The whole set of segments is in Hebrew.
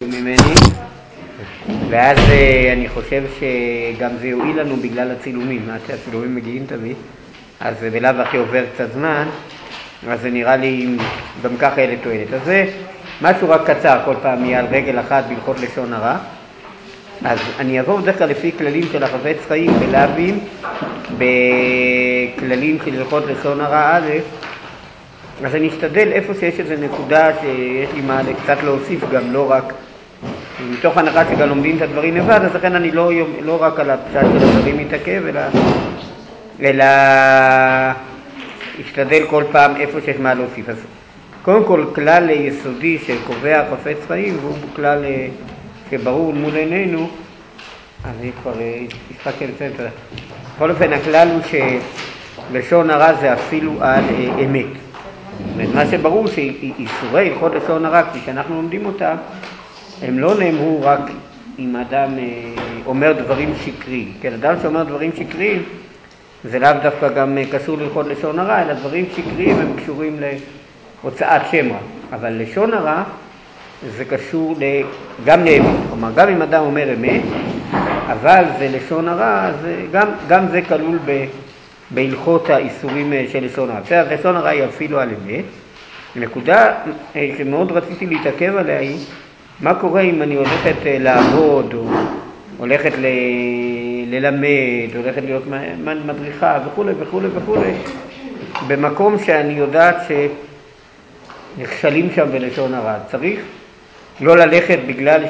ממני, ואז אני חושב שגם זה יועיל לנו בגלל הצילומים, עד שהצילומים מגיעים תמיד, אז בלאו הכי עובר קצת זמן, אז זה נראה לי גם ככה אלה תועלת. אז זה משהו רק קצר, כל פעם יהיה על רגל אחת בהלכות לשון הרע. אז אני אעבור בדרך כלל לפי כללים של החפץ חיים בלאווים, בכללים של הלכות לשון הרע א', אז אני אשתדל איפה שיש איזו נקודה שיש לי מה קצת להוסיף גם, לא רק מתוך הנחה שגם לומדים את הדברים לבד, אז לכן אני לא רק על הפשט של הדברים מתעכב, אלא אשתדל כל פעם איפה שיש מה להוסיף. אז קודם כל כלל יסודי שקובע חפץ חיים, והוא כלל שברור מול עינינו, אני כבר הספקתי לציין את זה. בכל אופן הכלל הוא שלשון הרע זה אפילו על אמת. מה שברור שאיסורי הלכות לשון הרע, כפי שאנחנו לומדים אותם, הם לא נאמרו רק אם אדם אומר דברים שקריים. כן, אדם שאומר דברים שקריים, זה לאו דווקא גם קשור להלכות לשון הרע, אלא דברים שקריים הם קשורים להוצאת שם רע. אבל לשון הרע זה קשור גם לאמת. כלומר, גם אם אדם אומר אמת, אבל זה לשון הרע, גם זה כלול בהלכות האיסורים של לשון הרע. בסדר, לשון הרע היא אפילו על אמת. נקודה שמאוד רציתי להתעכב עליה היא, מה קורה אם אני הולכת לעבוד, או הולכת ללמד, הולכת להיות מדריכה וכו' וכו' וכו', במקום שאני יודעת שנכשלים שם בלשון הרע. צריך לא ללכת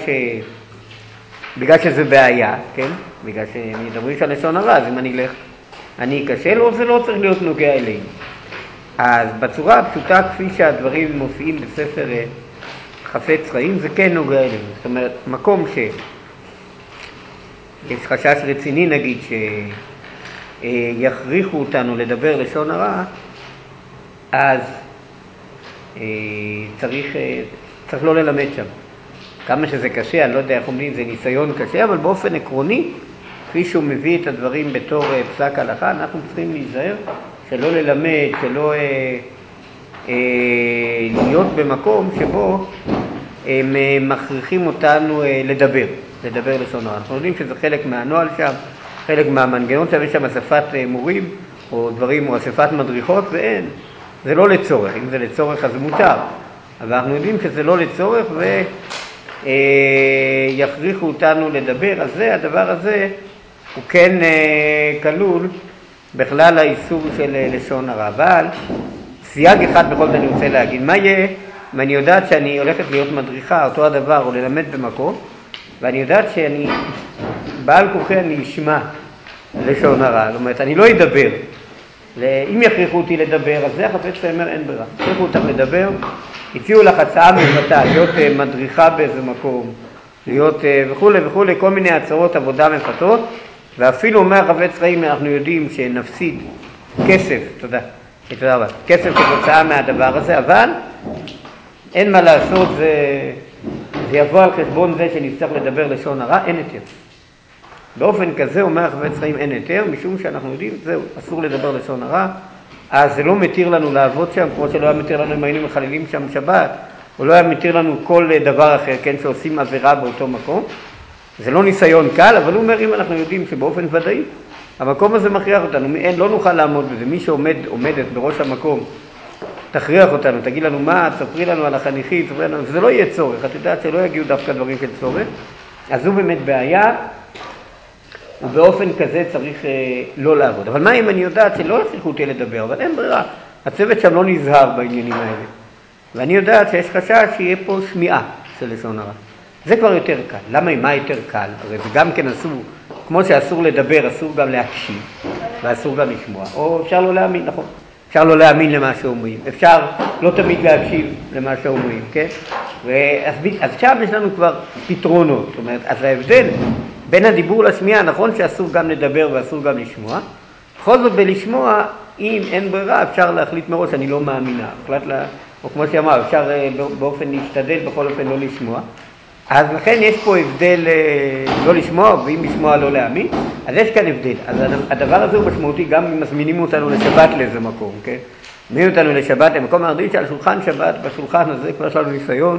בגלל שזה בעיה, כן? בגלל שמדברים של לשון הרע, אז אם אני אכשל, או זה לא צריך להיות נוגע אלינו. אז בצורה הפשוטה, כפי שהדברים מופיעים בספר חפץ חיים, זה כן נוגע אלינו. זאת אומרת, מקום יש חשש רציני, נגיד, שיכריחו אותנו לדבר לשון הרע, אז צריך לא ללמד שם. כמה שזה קשה, אני לא יודע איך אומרים, זה ניסיון קשה, אבל באופן עקרוני, כפי שהוא מביא את הדברים בתור פסק הלכה, אנחנו צריכים להיזהר שלא ללמד, שלא להיות במקום שבו הם מכריחים אותנו לדבר לשון הרע. אנחנו יודעים שזה חלק מהנוהל שם, חלק מהמנגנון שם, יש שם אספת מורים או דברים, או אספת מדריכות, ואין, זה לא לצורך. אם זה לצורך אז זה מותר, אבל אנחנו יודעים שזה לא לצורך ויכריחו אותנו לדבר. אז הדבר הזה הוא כן כלול בכלל האיסור של לשון הרע. אבל סייג אחד בכל זאת אני רוצה להגיד, מה יהיה אם אני יודעת שאני הולכת להיות מדריכה, אותו הדבר, או ללמד במקום, ואני יודעת שאני בעל כוחי אני אשמע לשון הרע, זאת אומרת אני לא אדבר. אם יכריחו אותי לדבר, אז זה החפץ חיים אין ברירה. יכריחו אותם לדבר, הציעו לך הצעה מפתה, להיות מדריכה באיזה מקום, להיות וכו' וכו', כל מיני הצעות עבודה מפתות, ואפילו אומר החפץ חיים אנחנו יודעים שנפסיד כסף, תודה רבה, כסף כתוצאה מהדבר הזה, אבל אין מה לעשות, זה יבוא על חשבון זה שנצטרך לדבר לשון הרע, אין היתר. באופן כזה אומר החפץ חיים אין היתר, משום שאנחנו יודעים, זהו, אסור לדבר לשון הרע, אז זה לא מתיר לנו לעבוד שם, כמו שלא היה מתיר לנו אם היינו מחללים שם שבת, או לא היה מתיר לנו כל דבר אחר, כן, שעושים עבירה באותו מקום. זה לא ניסיון קל, אבל הוא אומר, אם אנחנו יודעים שבאופן ודאי, המקום הזה מכריח אותנו, לא נוכל לעמוד בזה. מי שעומדת בראש המקום, תכריח אותנו, תגיד לנו מה, תספרי לנו על החניכית, זה לא יהיה צורך, את יודעת שלא יגיעו דווקא דברים של צורך, אז זו באמת בעיה, ובאופן כזה צריך לא לעבוד. אבל מה אם אני יודעת שלא יכריחו אותי לדבר, אבל אין ברירה, הצוות שם לא נזהר בעניינים האלה, ואני יודעת שיש חשש שיהיה פה שמיעה של לשון הרע. זה כבר יותר קל. למה? מה יותר קל? הרי זה גם כן אסור, כמו שאסור לדבר, אסור גם להקשיב, ואסור גם לשמוע. או אפשר לא להאמין, נכון. אפשר לא להאמין למה שאומרים. אפשר לא תמיד להקשיב למה שאומרים, כן? אז שם יש לנו כבר פתרונות. זאת אומרת, אז ההבדל בין הדיבור לשמיעה, נכון שאסור גם לדבר ואסור גם לשמוע. בכל זאת בלשמוע, אם אין ברירה, אפשר להחליט מראש, אני לא מאמינה. או כמו שאמר, אפשר באופן להשתדל, בכל אופן לא לשמוע. אז לכן יש פה הבדל לא לשמוע, ואם לשמוע לא להאמין, אז יש כאן הבדל. אז הדבר הזה הוא משמעותי גם אם מזמינים אותנו לשבת לאיזה מקום, כן? מזמינים אותנו לשבת למקום הרגיל שעל שולחן שבת, בשולחן הזה כבר יש לנו ניסיון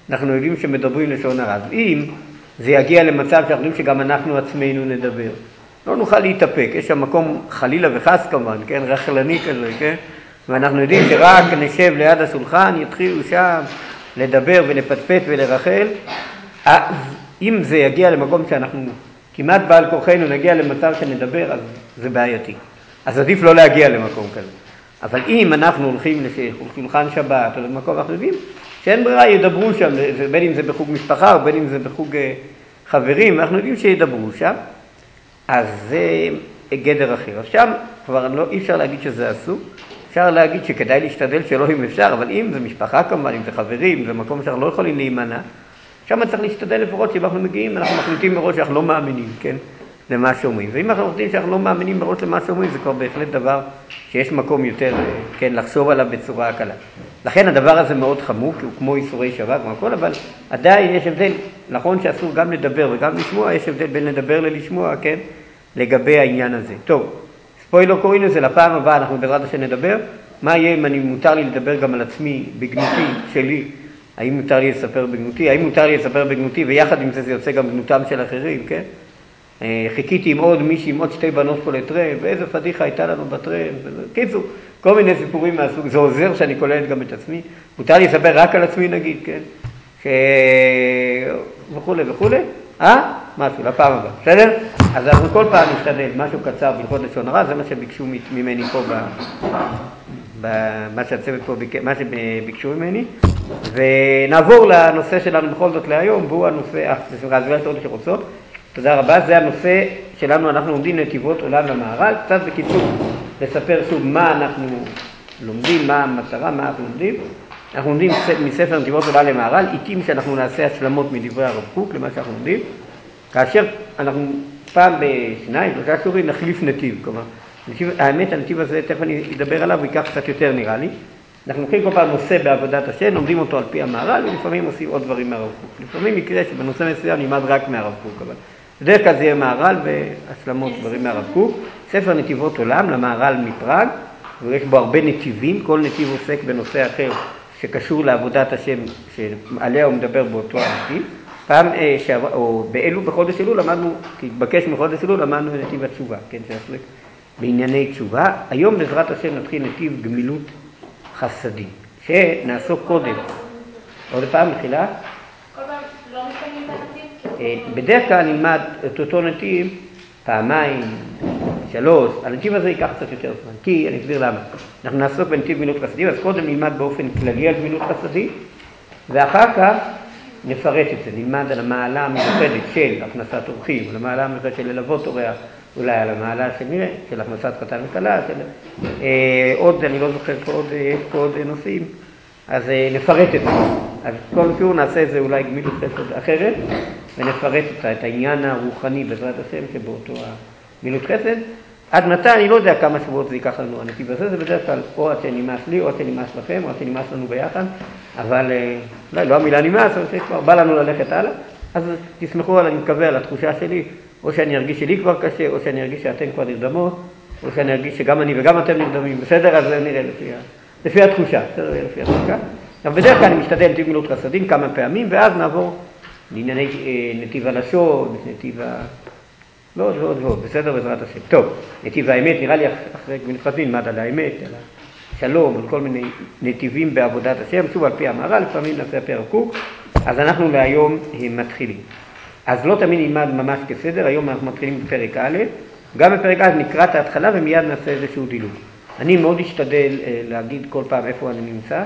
אנחנו יודעים שמדברים לשון הרע. אם זה יגיע למצב שאנחנו יודעים שגם אנחנו עצמנו נדבר, לא נוכל להתאפק. יש שם מקום חלילה וחס כמובן, כן? רכלני כזה, כן? ואנחנו יודעים שרק נשב ליד השולחן, יתחילו שם לדבר ולפטפט ולרחל. אם זה יגיע למקום שאנחנו כמעט בעל כוחנו נגיע למצב שנדבר, אז זה בעייתי. אז עדיף לא להגיע למקום כזה. אבל אם אנחנו הולכים לשולחן שבת או למקום, אנחנו יודעים שאין ברירה, ידברו שם, בין אם זה בחוג משפחה או בין אם זה בחוג חברים, אנחנו יודעים שידברו שם, אז זה גדר אחר. אז שם כבר אי אפשר להגיד שזה אסור, אפשר להגיד שכדאי להשתדל שלא אם אפשר, אבל אם זה משפחה כמובן, אם זה חברים, אם זה מקום שאנחנו לא יכולים להימנע, שם צריך להשתדל לפחות שאם אנחנו מגיעים, אנחנו מחליטים מראש שאנחנו לא מאמינים, כן? למה שאומרים. ואם אנחנו מחליטים שאנחנו לא מאמינים מראש למה שאומרים, זה כבר בהחלט דבר שיש מקום יותר, כן, לחשוב עליו בצורה הקלה. לכן הדבר הזה מאוד חמור, כי הוא כמו איסורי שבת, כמו הכל, אבל עדיין יש הבדל, נכון שאסור גם לדבר וגם לשמוע, יש הבדל בין לדבר ללשמוע, כן? לגבי העניין הזה. טוב, ספוילר קוראים לזה, לפעם הבאה אנחנו בעזרת השם נדבר. מה יהיה אם מותר לי לדבר גם על עצמי, בגנותי שלי? האם מותר לי לספר בגנותי? האם מותר לי לספר בגנותי ויחד עם זה יוצא גם בגנותם של אחרים, כן? חיכיתי עם עוד מישהי, עם עוד שתי בנות פה לטרם, ואיזה פדיחה הייתה לנו בטרם. קיצור, כל מיני סיפורים מהסוג, זה עוזר שאני כוללת גם את עצמי. מותר לי לספר רק על עצמי נגיד, כן? וכו' וכו'. משהו, לפעם הבאה, בסדר? אז אנחנו כל פעם נשתדל, משהו קצר בלכות לשון הרע, זה מה שביקשו ממני פה, מה שהצוות פה, מה שביקשו ממני. ונעבור לנושא שלנו בכל זאת להיום, והוא הנושא, בשמחה, אז יש עוד שרוצות. תודה רבה, זה הנושא שלנו, אנחנו לומדים נתיבות עולם למהר"ל, קצת בקיצור לספר שוב מה אנחנו לומדים, מה המטרה, מה אנחנו לומדים. אנחנו לומדים מספר נתיבות עולם למהר"ל, עיתים שאנחנו נעשה השלמות מדברי הרב קוק למה שאנחנו לומדים, כאשר אנחנו פעם בשניים, שלושה שיעורים נחליף נתיב, כלומר, האמת הנתיב הזה, תכף אני אדבר עליו, ויקח קצת יותר נראה לי. אנחנו לוקחים כל פעם נושא בעבודת השם, לומדים אותו על פי המהר"ל, ולפעמים עושים עוד דברים מהרב קוק. לפעמים יקרה שבנושא מסוים נלמד רק מהרב קוק, אבל בדרך כלל זה יהיה מהר"ל והשלמות דברים מהרב קוק. ספר נתיבות עולם למהר"ל מפראג, ויש בו הרבה נתיבים, כל נתיב עוסק בנושא אחר שקשור לעבודת השם שעליה הוא מדבר באותו הנתיב. פעם, או באלו בחודש אלול למדנו, כי התבקש מחודש אלול למדנו נתיב התשובה, כן, שעסק בענייני תשובה. היום בעזרת השם נתחיל נתיב גמילות חסדים, שנעסוק קודם. עוד פעם, מתחילה? כל פעם לא מסתכלים את הנתיב? בדרך כלל נלמד את אותו נתיב פעמיים, שלוש. הנתיב הזה ייקח קצת יותר זמן, כי אני אסביר למה. אנחנו נעסוק בנתיב גמילות חסדים, אז קודם נלמד באופן כללי על גמילות חסדים, ואחר כך נפרט את זה, נלמד על המעלה המיוחדת של הכנסת אורחים, על המעלה המיוחדת של ללוות אורח, אולי על המעלה של הכנסת חתן וכלה, עוד, אני לא זוכר יש פה עוד נושאים, אז נפרט את זה. אז כל שיעור נעשה את זה אולי גמילות חסד אחרת, ונפרט את העניין הרוחני בעזרת השם שבאותו גמילות חסד. עד מתי, אני לא יודע כמה שבועות זה ייקח לנו הנתיב הזה, זה בדרך כלל או עד שנמאס לי, או עד שנמאס לכם, או עד שנמאס לנו ביחד, אבל לא המילה נמאס, אבל שכבר בא לנו ללכת הלאה, אז תסמכו אני מקווה על התחושה שלי, או שאני ארגיש שלי כבר קשה, או שאני ארגיש שאתם כבר נרדמות, או שאני ארגיש שגם אני וגם אתם נרדמים, בסדר? אז נראה לפי התחושה, בסדר? לפי התחושה. אבל בדרך כלל אני משתדל נתיב גמילות חסדים כמה פעמים, ואז נעבור לענייני נתיב הלשון, נתיב ועוד, בסדר בעזרת השם. טוב, נתיב האמת, נראה לי אחרי גמילות חסדים נלמד על האמת, על השלום, על כל מיני נתיבים בעבודת השם, שוב על פי המהר"ל, לפעמים נעשה פי הרב קוק, אז אנחנו להיום מתחילים. אז לא תמיד נלמד ממש כסדר, היום אנחנו מתחילים בפרק א', גם בפרק א' נקרא את ההתחלה ומיד נעשה איזשהו דילוג. אני מאוד אשתדל להגיד כל פעם איפה אני נמצא,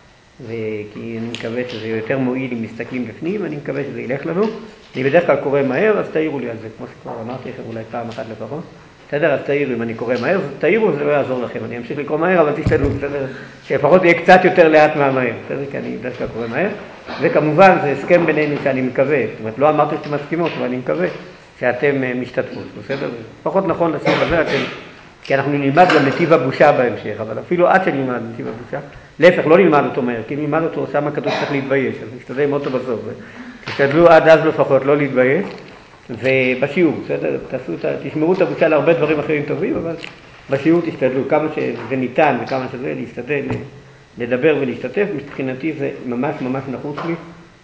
כי אני מקווה שזה יותר מועיל אם מסתכלים בפנים, אני מקווה שזה ילך לנו. אני בדרך כלל קורא מהר, אז תעירו לי על זה, כמו שכבר אמרתי לכם אולי פעם אחת לפחות. בסדר, אז תעירו אם אני קורא מהר, תעירו זה לא יעזור לכם, אני אמשיך לקרוא מהר, אבל תשתדלו, בסדר, שלפחות יהיה קצת יותר לאט מהמהר, בסדר, כי אני בדרך כלל קורא מהר. וכמובן זה הסכם בינינו שאני מקווה, זאת אומרת, לא אמרתי שאתם מסכימות, אבל אני מקווה שאתם משתתפות, בסדר? פחות נכון לסוף הזה, כי אנחנו נלמד גם נתיב הבושה בהמשך, אבל אפילו עד שנלמד נתיב הבושה, להפך, לא נלמד אותו מהר, כי נלמד אותו, שם הכתוב צריך להתבייש, אז נשתדל עם אותו בסוף. תשתדלו עד אז לפחות לא להתבייש, ובשיעור, בסדר? תשמרו את הבושה להרבה דברים אחרים טובים, אבל בשיעור תשתדלו, כמה שזה ניתן וכמה שזה, להשתדל לדבר ולהשתתף, מבחינתי זה ממש ממש נחוץ לי,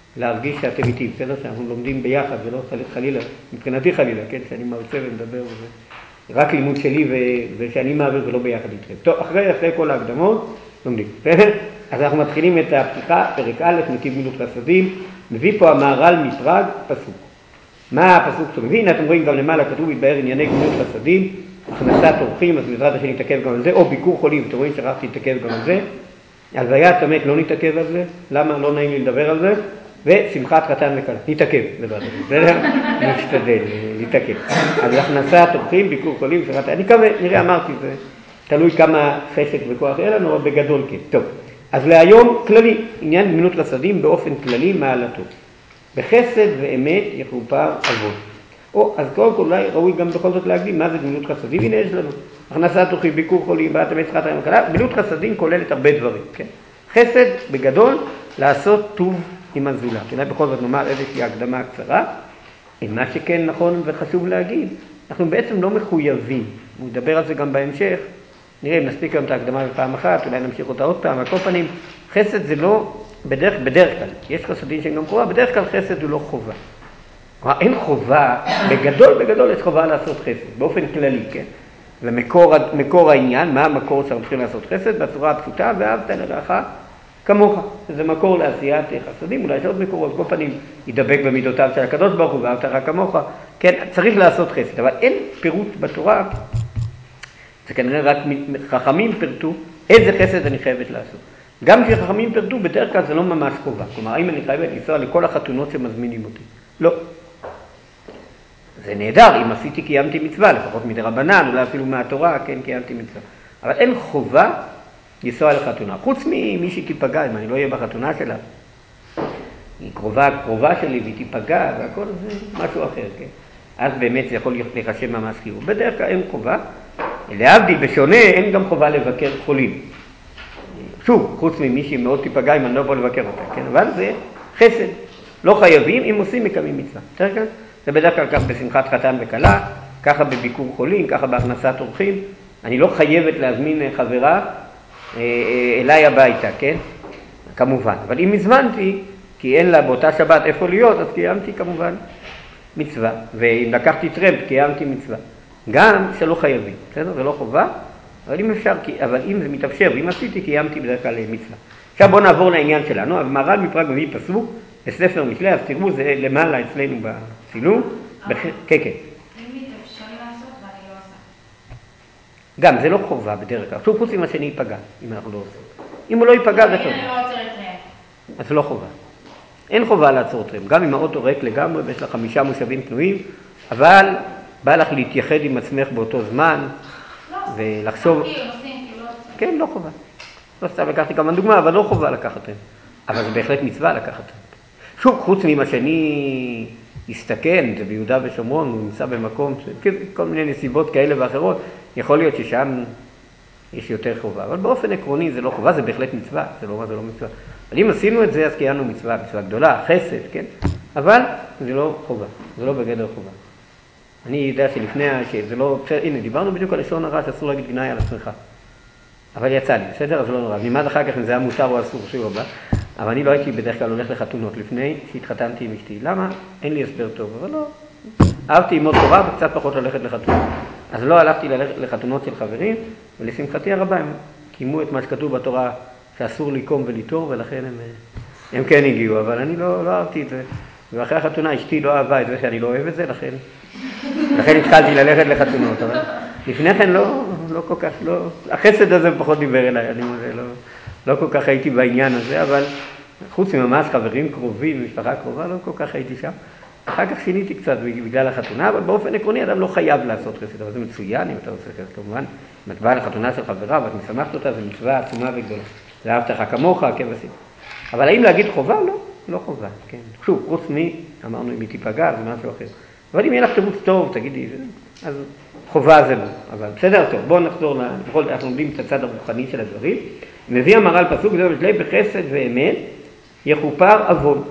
להרגיש שאתם איתי, בסדר? שאנחנו לומדים ביחד, ולא חלילה, מבחינתי חלילה, כן? שאני מרצה ומדבר וזה. רק לימוד שלי ושאני מעביר ולא ביחד איתכם. טוב, אחרי כל ההקדמות, לומדים. אז אנחנו מתחילים את הפתיחה, פרק א', נתיב מילות חסדים. מביא פה המהר"ל מפראג, פסוק. מה הפסוק שהוא מביא? הנה אתם רואים גם למעלה, כתוב התבאר ענייני גמילות חסדים, הכנסת אורחים, אז בעזרת השם נתעכב גם על זה, או ביקור חולים, אתם רואים שרחתי להתעכב גם על זה. הלוויית המת לא נתעכב על זה, למה? לא נעים לי לדבר על זה. ושמחת חתן וכלה, נתעכב, בעזרת השם, בסדר? נשתדל, נתעכב. אז הכנסת אורחים, ביקור חולים, אני מקווה, נראה, אמרתי, זה תלוי כמה חשק וכוח יהיה לנו, אבל בגדול כן. טוב, אז להיום כללי, עניין גמילות חסדים באופן כללי מעלתו. בחסד ואמת יכופר עוון. אז קודם כל אולי ראוי גם בכל זאת להקדים מה זה גמילות חסדים. הנה יש לנו הכנסת אורחים, ביקור חולים, באת המת, שמחת חתן וכלה. גמילות חסדים כוללת הרבה דברים, כן? חסד בגדול לעשות טוב עם הזולת. אולי בכל זאת נאמר איזושהי הקדמה קצרה. מה שכן נכון וחשוב להגיד, אנחנו בעצם לא מחויבים. הוא ידבר על זה גם בהמשך. נראה אם נספיק גם את ההקדמה בפעם אחת, אולי נמשיך אותה עוד פעם. על כל פנים, חסד זה לא בדרך כלל. יש חסדים שהם גם חובה, בדרך כלל חסד הוא לא חובה. אין חובה, בגדול יש חובה לעשות חסד, באופן כללי, כן? ומקור העניין, מה המקור שאנחנו צריכים לעשות חסד? בצורה הפשוטה, ואהבת לרעך כמוך. זה מקור לעשיית חסדים, אולי יש עוד מקורות, כל פנים ידבק במידותיו של הקדוש ברוך הוא, ואהבת לרעך כמוך. כן, צריך לעשות חסד, אבל אין פירוט בתורה, זה כנראה רק חכמים פירטו איזה חסד אני חייבת לעשות. גם כשחכמים פירטו, בדרך כלל זה לא ממש חובה. כלומר, האם אני חייבת לנסוע לכל החתונות שמזמינים אותי? לא. זה נהדר, אם עשיתי קיימתי מצווה, לפחות מדי רבנן, אולי אפילו מהתורה, כן, קיימתי מצווה. אבל אין חובה לנסוע לחתונה. חוץ ממי שתיפגע, אם אני לא אהיה בחתונה שלה. היא קרובה שלי והיא תיפגע, והכל זה משהו אחר, כן. אז באמת זה יכול לחשב ממש חיוב. בדרך כלל אין חובה. להבדיל בשונה, אין גם חובה לבקר חולים. שוב, חוץ ממי שמאוד תיפגע אם אני לא יכול לבקר אותה, כן? אבל זה חסד. לא חייבים, אם עושים מקיימים מצווה. בסדר כאן? זה בדרך כלל כך בשמחת חתן וכלה, ככה בביקור חולים, ככה בהכנסת אורחים. אני לא חייבת להזמין חברה אליי הביתה, כן? כמובן. אבל אם הזמנתי, כי אין לה באותה שבת איפה להיות, אז קיימתי כמובן מצווה. ואם לקחתי טרמפ, קיימתי מצווה. גם שלא חייבים, בסדר? זה לא חובה, אבל אם אפשר, אבל אם זה מתאפשר, ואם עשיתי, קיימתי בדרך כלל מצווה. עכשיו בואו נעבור לעניין שלנו. המהר"ל מפראג מביא פסוק בספר משלי, אז תראו, זה למעלה אצלנו בצילום. כן, כן. אם מתאפשר לעשות ואני לא עושה. גם, זה לא חובה בדרך כלל. שוב, חוץ אם השני ייפגע, אם אנחנו לא עושים. אם הוא לא ייפגע, זה טוב. אני לא עוצרת להם. אז זה לא חובה. אין חובה לעצור טרמפ. גם אם האוטו ריק לגמרי, ויש לה 5 מושבים פנויים, אבל בא לך להתייחד עם עצמך באותו זמן, ולחשוב... כן, לא חובה. לא סתם לקחתי כמה דוגמה, אבל לא חובה לקחת טרמפ. אבל זה בהחלט מצווה לקחת טרמפ. שוב, חוץ ממה שאני הסתכן, זה ביהודה ושומרון, הוא נמצא במקום, כל מיני נסיבות כאלה ואחרות, יכול להיות ששם יש יותר חובה. אבל באופן עקרוני זה לא חובה, זה בהחלט מצווה, זה לא מצווה. אבל אם עשינו את זה, אז קיימנו מצווה גדולה, חסד, כן? אבל זה לא חובה, זה לא בגדר חובה. אני יודע שלפני, שזה לא, הנה, דיברנו בדיוק על לשון הרע, שאסור להגיד גנאי על עצמך. אבל יצא לי, בסדר? אז לא נורא. נלמד אחר כך אם זה היה מותר או אסור, שיעור הבא. אבל אני לא הייתי בדרך כלל הולך לחתונות לפני שהתחתנתי עם אשתי. למה? אין לי הסבר טוב, אבל לא. אהבתי ללמוד תורה וקצת פחות ללכת לחתונות. אז לא הלכתי לחתונות של חברים, ולשמחתי הרבה הם קיימו את מה שכתוב בתורה שאסור לקום ולתור, ולכן הם כן הגיעו, אבל אני לא אהבתי את זה. ואחרי החתונה אשתי לא אהבה את זה שאני לא אוהב את זה, לכן התחלתי ללכת לחתונות. אבל לפני כן לא כל כך, החסד הזה פחות דיבר אליי, אני לא כל כך הייתי בעניין הזה, אבל חוץ ממש חברים קרובים, משפחה קרובה, לא כל כך הייתי שם. אחר כך שיניתי קצת בגלל החתונה, אבל באופן עקרוני אדם לא חייב לעשות חסד, אבל זה מצוין אם אתה עושה חסד, כמובן. אם את באה לחתונה של חברה ואת משמחת אותה, זה מצווה עצומה וגדולה. זה אהבת לך כמוך, כבשים. אבל האם להגיד חובה? לא חובה, כן. שוב, חוץ אמרנו אם היא תיפגע, זה משהו אחר. אבל אם יהיה לך תירוץ טוב, תגידי, אז חובה זה לא. אבל בסדר, טוב, בואו נחזור, בכל זאת אנחנו לומדים את הצד הרוחני של הדברים. מביא המהר"ל פסוק, זה בשלי בחסד ואמת, יכופר עוון.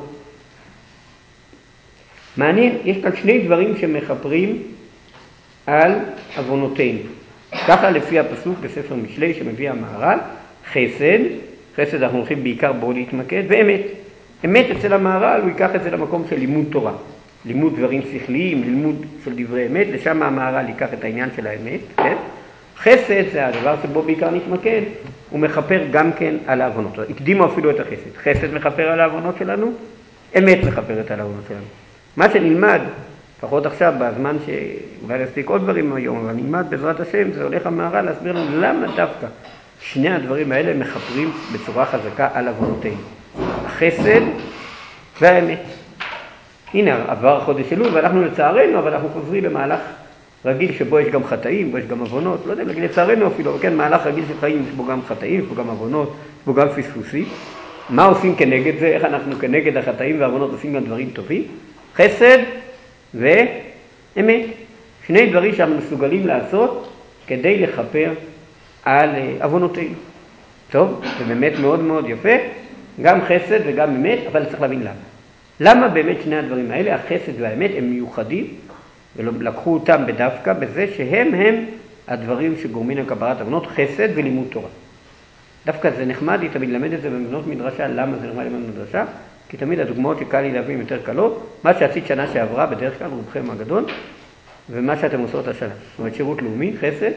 מעניין, יש כאן שני דברים שמחברים על עוונותינו. ככה לפי הפסוק בספר משלי שמביא המהר"ל, חסד אנחנו הולכים בעיקר בו להתמקד, ואמת. אמת אצל המהר"ל, הוא ייקח את זה למקום של לימוד תורה. לימוד דברים שכליים, לימוד של דברי אמת, לשם המהר"ל ייקח את העניין של האמת, כן? חסד זה הדבר שבו בעיקר נתמקד, הוא מכפר גם כן על העוונות. הקדימו אפילו את החסד. חסד מכפר על העוונות שלנו, אמת מכפרת על העוונות שלנו. מה שנלמד, לפחות עכשיו, בזמן שאולי נספיק עוד דברים היום, אבל נלמד בעזרת השם, זה הולך המהר"ל להסביר לנו למה דווקא שני הדברים האלה מכפרים בצורה חזקה על עוונותינו. החסד והאמת. הנה, עבר חודש אלול, ואנחנו לצערנו, אבל אנחנו חוזרים למהלך רגיל שבו יש גם חטאים, בו יש גם עוונות, לא יודע, לצערנו אפילו, אבל כן, מהלך רגיל של חיים, יש בו גם חטאים, יש בו גם עוונות, יש בו גם פספוסים. מה עושים כנגד זה? איך אנחנו כנגד החטאים והעוונות עושים גם דברים טובים? חסד ואמת. שני דברים שאנחנו מסוגלים לעשות כדי לכפר על עוונותינו. טוב, זה באמת מאוד מאוד יפה, גם חסד וגם אמת, אבל צריך להבין למה. למה באמת שני הדברים האלה, החסד והאמת, הם מיוחדים, ולקחו אותם בדווקא בזה שהם הדברים שגורמים לקבלת עוונות, חסד ולימוד תורה. דווקא זה נחמד, היא תמיד למד את זה במבנות מדרשה. למה זה נחמד למד מדרשה? כי תמיד הדוגמאות שקל לי להביא יותר קלות, מה שעשית שנה שעברה בדרך כלל, רובכם הגדול, ומה שאתם עושות השנה. זאת אומרת, שירות לאומי, חסד,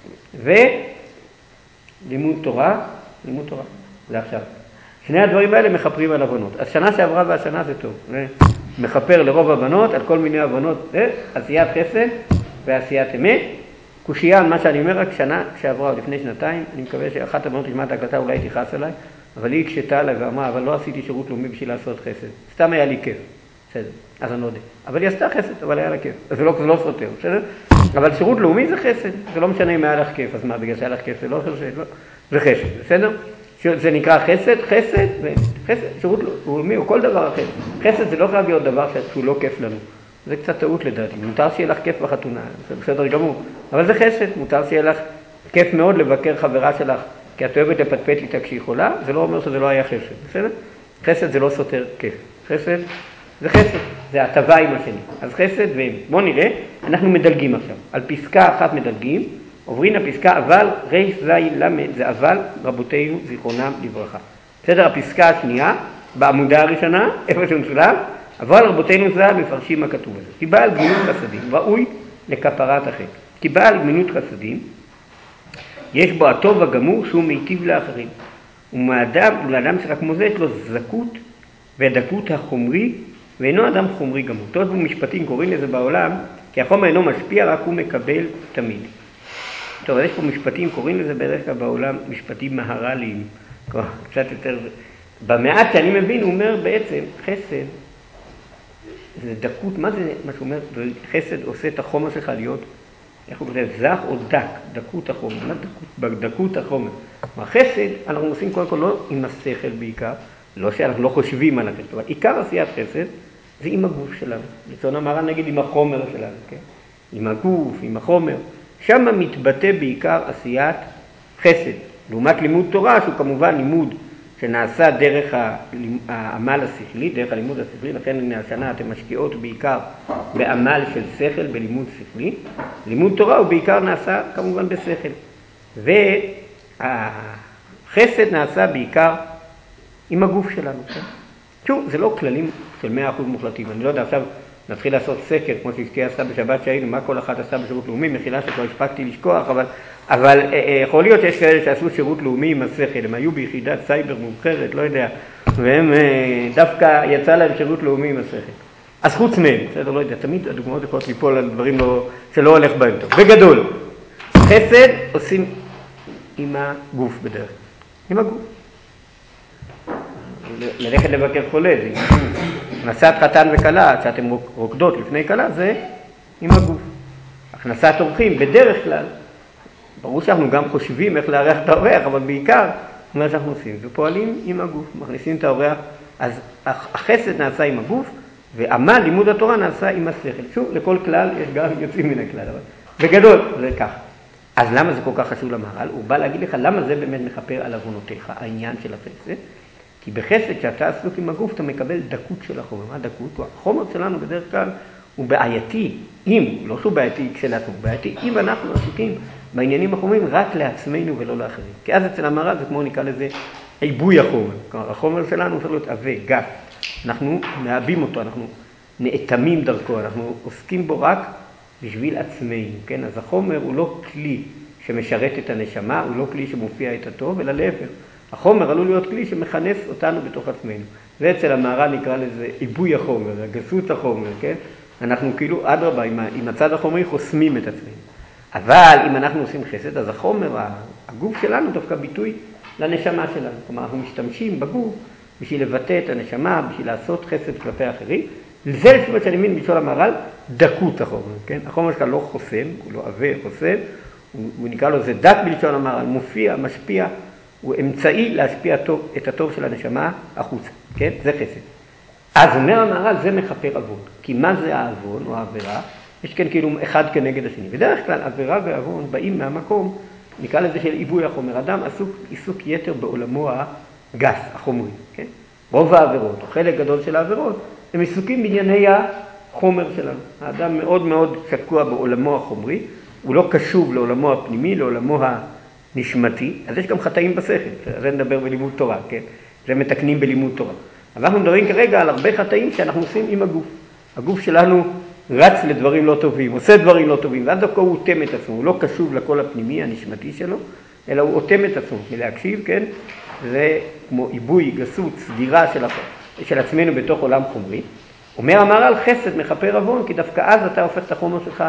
ולימוד תורה, זה עכשיו. שני הדברים האלה מכפרים על עוונות. אז שנה שעברה והשנה זה טוב. מכפר לרוב עוונות, על כל מיני עוונות, עשיית חסד ועשיית אמת. קושייה על מה שאני אומר, רק שנה שעברה או לפני שנתיים, אני מקווה שאחת הבנות תשמע את ההקלטה, אולי תכעס עליי, אבל היא הקשתה עליי ואמרה, אבל לא עשיתי שירות לאומי בשביל לעשות חסד. סתם היה לי כיף. בסדר, אז אני לא יודע. אבל היא עשתה חסד, אבל היה לה כיף. אז זה לא סותר, בסדר? אבל שירות לאומי זה חסד. זה לא משנה אם היה לך כיף, אז מה, בגלל שהיה לך כיף זה לא חסד, לא. זה חסד, בסדר? זה נקרא חסד, שירות לאומי או כל דבר אחר. חסד זה לא חייב להיות דבר שהוא לא כיף לנו. זה קצת טעות לדעתי. מותר שיהיה לך כיף בחתונה, זה בסדר גמור. אבל זה חסד, מותר שיהיה לך כיף מאוד לבקר חברה שלך, כי את אוהבת לפטפט איתה כשהיא חולה, זה לא אומר שזה לא היה חסד, בסדר? חסד זה לא סותר כיף. חסד זה חסד, זה הטבה עם השני. אז חסד בואו נראה, אנחנו מדלגים עכשיו. על פסקה אחת מדלגים, עוברים לפסקה אבל ריש זי למד, זה אבל רבותינו זיכרונם לברכה. בסדר, הפסקה השנייה, בעמודה הראשונה, איפה שמצולם, אבל רבותינו ז"ל מפרשים מה כתוב הזה. כי בעל גמילות חסדים ראוי לכפרת החטא. כי בעל גמילות חסדים יש בו הטוב הגמור שהוא מיטיב לאחרים. ולאדם שרק מוזה יש לו זכות ודקות החומרי, ואינו אדם חומרי גמור. טוב במשפטים קוראים לזה בעולם, כי החומר אינו משפיע, רק הוא מקבל תמיד. טוב, יש פה משפטים, קוראים לזה בדרך כלל בעולם משפטים מהר"ליים, קצת יותר. במעט שאני מבין, הוא אומר בעצם, חסד, זה דקות, מה זה מה שהוא אומר? חסד עושה את החומר שלך להיות, איך הוא כותב, זך או דק, דקות החומר, מה דקות החומר? חסד, אנחנו עושים קודם כל לא עם השכל בעיקר, לא שאנחנו לא חושבים על החסד, אבל עיקר עשיית חסד זה עם הגוף שלנו. לצורך המהר"ל נגיד עם החומר שלנו, כן? עם הגוף, עם החומר. שם מתבטא בעיקר עשיית חסד. לעומת לימוד תורה, שהוא כמובן לימוד שנעשה דרך העמל השכלי, דרך הלימוד השכלי, לכן הנה השנה אתם משקיעות בעיקר בעמל של שכל, בלימוד שכלי. לימוד תורה הוא בעיקר נעשה כמובן בשכל. והחסד נעשה בעיקר עם הגוף שלנו. כן? שוב, זה לא כללים של 100% מוחלטים. אני לא יודע, עכשיו נתחיל לעשות סקר, כמו שאשתי עשתה בשבת שהיינו, מה כל אחת עשתה בשירות לאומי, מחילה שכבר הספקתי לשכוח, אבל יכול להיות שיש כאלה שעשו שירות לאומי עם השכל, הם היו ביחידת סייבר מובחרת, לא יודע, והם דווקא יצא להם שירות לאומי עם השכל. אז חוץ מהם, בסדר, לא יודע, תמיד הדוגמאות יכולות ליפול על דברים שלא הולך בהם טוב. בגדול, חסד עושים עם הגוף בדרך, עם הגוף. ללכת לבקר חולה, זה הכנסת חתן וקלה, שאתם רוקדות לפני קלה, זה עם הגוף. הכנסת אורחים, בדרך כלל, ברור שאנחנו גם חושבים איך לארח את האורח, אבל בעיקר, מה שאנחנו עושים, זה פועלים עם הגוף, מכניסים את האורח, אז החסד נעשה עם הגוף, ועמל לימוד התורה נעשה עם השכל. שוב, לכל כלל יש גם יוצאים מן הכלל, אבל בגדול זה ככה. אז למה זה כל כך חשוב למהר"ל? הוא בא להגיד לך למה זה באמת מכפר על עוונותיך, העניין של החסד. כי בחסד שאתה עסוק עם הגוף, אתה מקבל דקות של החומר. מה דקות? החומר שלנו בדרך כלל הוא בעייתי, לא שהוא בעייתי כשלעצמו, הוא בעייתי אם אנחנו עסוקים בעניינים החומרים רק לעצמנו ולא לאחרים. כי אז אצל המהר"ל זה כמו נקרא לזה עיבוי החומר. כלומר, החומר שלנו צריך להיות עבה, גס, אנחנו מאבים אותו, אנחנו נאטמים דרכו, אנחנו עוסקים בו רק בשביל עצמנו, כן? אז החומר הוא לא כלי שמשרת את הנשמה, הוא לא כלי שמופיע את הטוב, אלא להפך. החומר עלול להיות כלי שמכנס אותנו בתוך עצמנו. ואצל המהר"ל נקרא לזה עיבוי החומר, גסות החומר, כן? אנחנו כאילו, אדרבה, עם הצד החומרי חוסמים את עצמנו. אבל אם אנחנו עושים חסד, אז החומר, הגוף שלנו דווקא ביטוי לנשמה שלנו. כלומר, אנחנו משתמשים בגוף בשביל לבטא את הנשמה, בשביל לעשות חסד כלפי האחרים. זה לפי מה שאני מבין בלשון המהר"ל, דקות החומר, כן? החומר שלך לא חוסם, הוא לא עבה, חוסם, הוא נקרא לו, זה דק בלשון המהר"ל, מופיע, משפיע, הוא אמצעי להשפיע טוב, את הטוב של הנשמה החוצה, כן? זה חסד. אז אומר המהר"ל, זה מכפר עוון. כי מה זה העוון או העבירה? יש כן כאילו אחד כנגד השני. בדרך כלל עבירה ועוון באים מהמקום, נקרא לזה של עיבוי החומר. אדם עיסוק יתר בעולמו הגס, החומרי, כן? רוב העבירות, או חלק גדול של העבירות, הם עיסוקים בענייני החומר שלנו. האדם מאוד מאוד שקוע בעולמו החומרי, הוא לא קשוב לעולמו הפנימי, לעולמו הנשמתי, אז יש גם חטאים בשכל, זה נדבר בלימוד תורה, כן? זה מתקנים בלימוד תורה. אבל אנחנו מדברים כרגע על הרבה חטאים שאנחנו עושים עם הגוף. הגוף שלנו רץ לדברים לא טובים, עושה דברים לא טובים, ואז דווקא הוא אוטם את עצמו, הוא לא קשוב לקול הפנימי, הנשמתי שלו, אלא הוא אוטם את עצמו, מלהקשיב, כן? זה כמו עיבוי, גסות, סגירה של עצמנו בתוך עולם חומרי. אומר המהר"ל, חסד מכפר עוון, כי דווקא אז אתה הופך את החומר שלך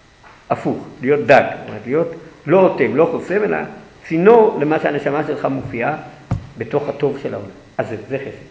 הפוך, להיות דק, להיות לא אוטם, לא חוסם, אלא צינור למה שהנשמה שלך מופיעה בתוך הטוב של העולם. אז זה חסד.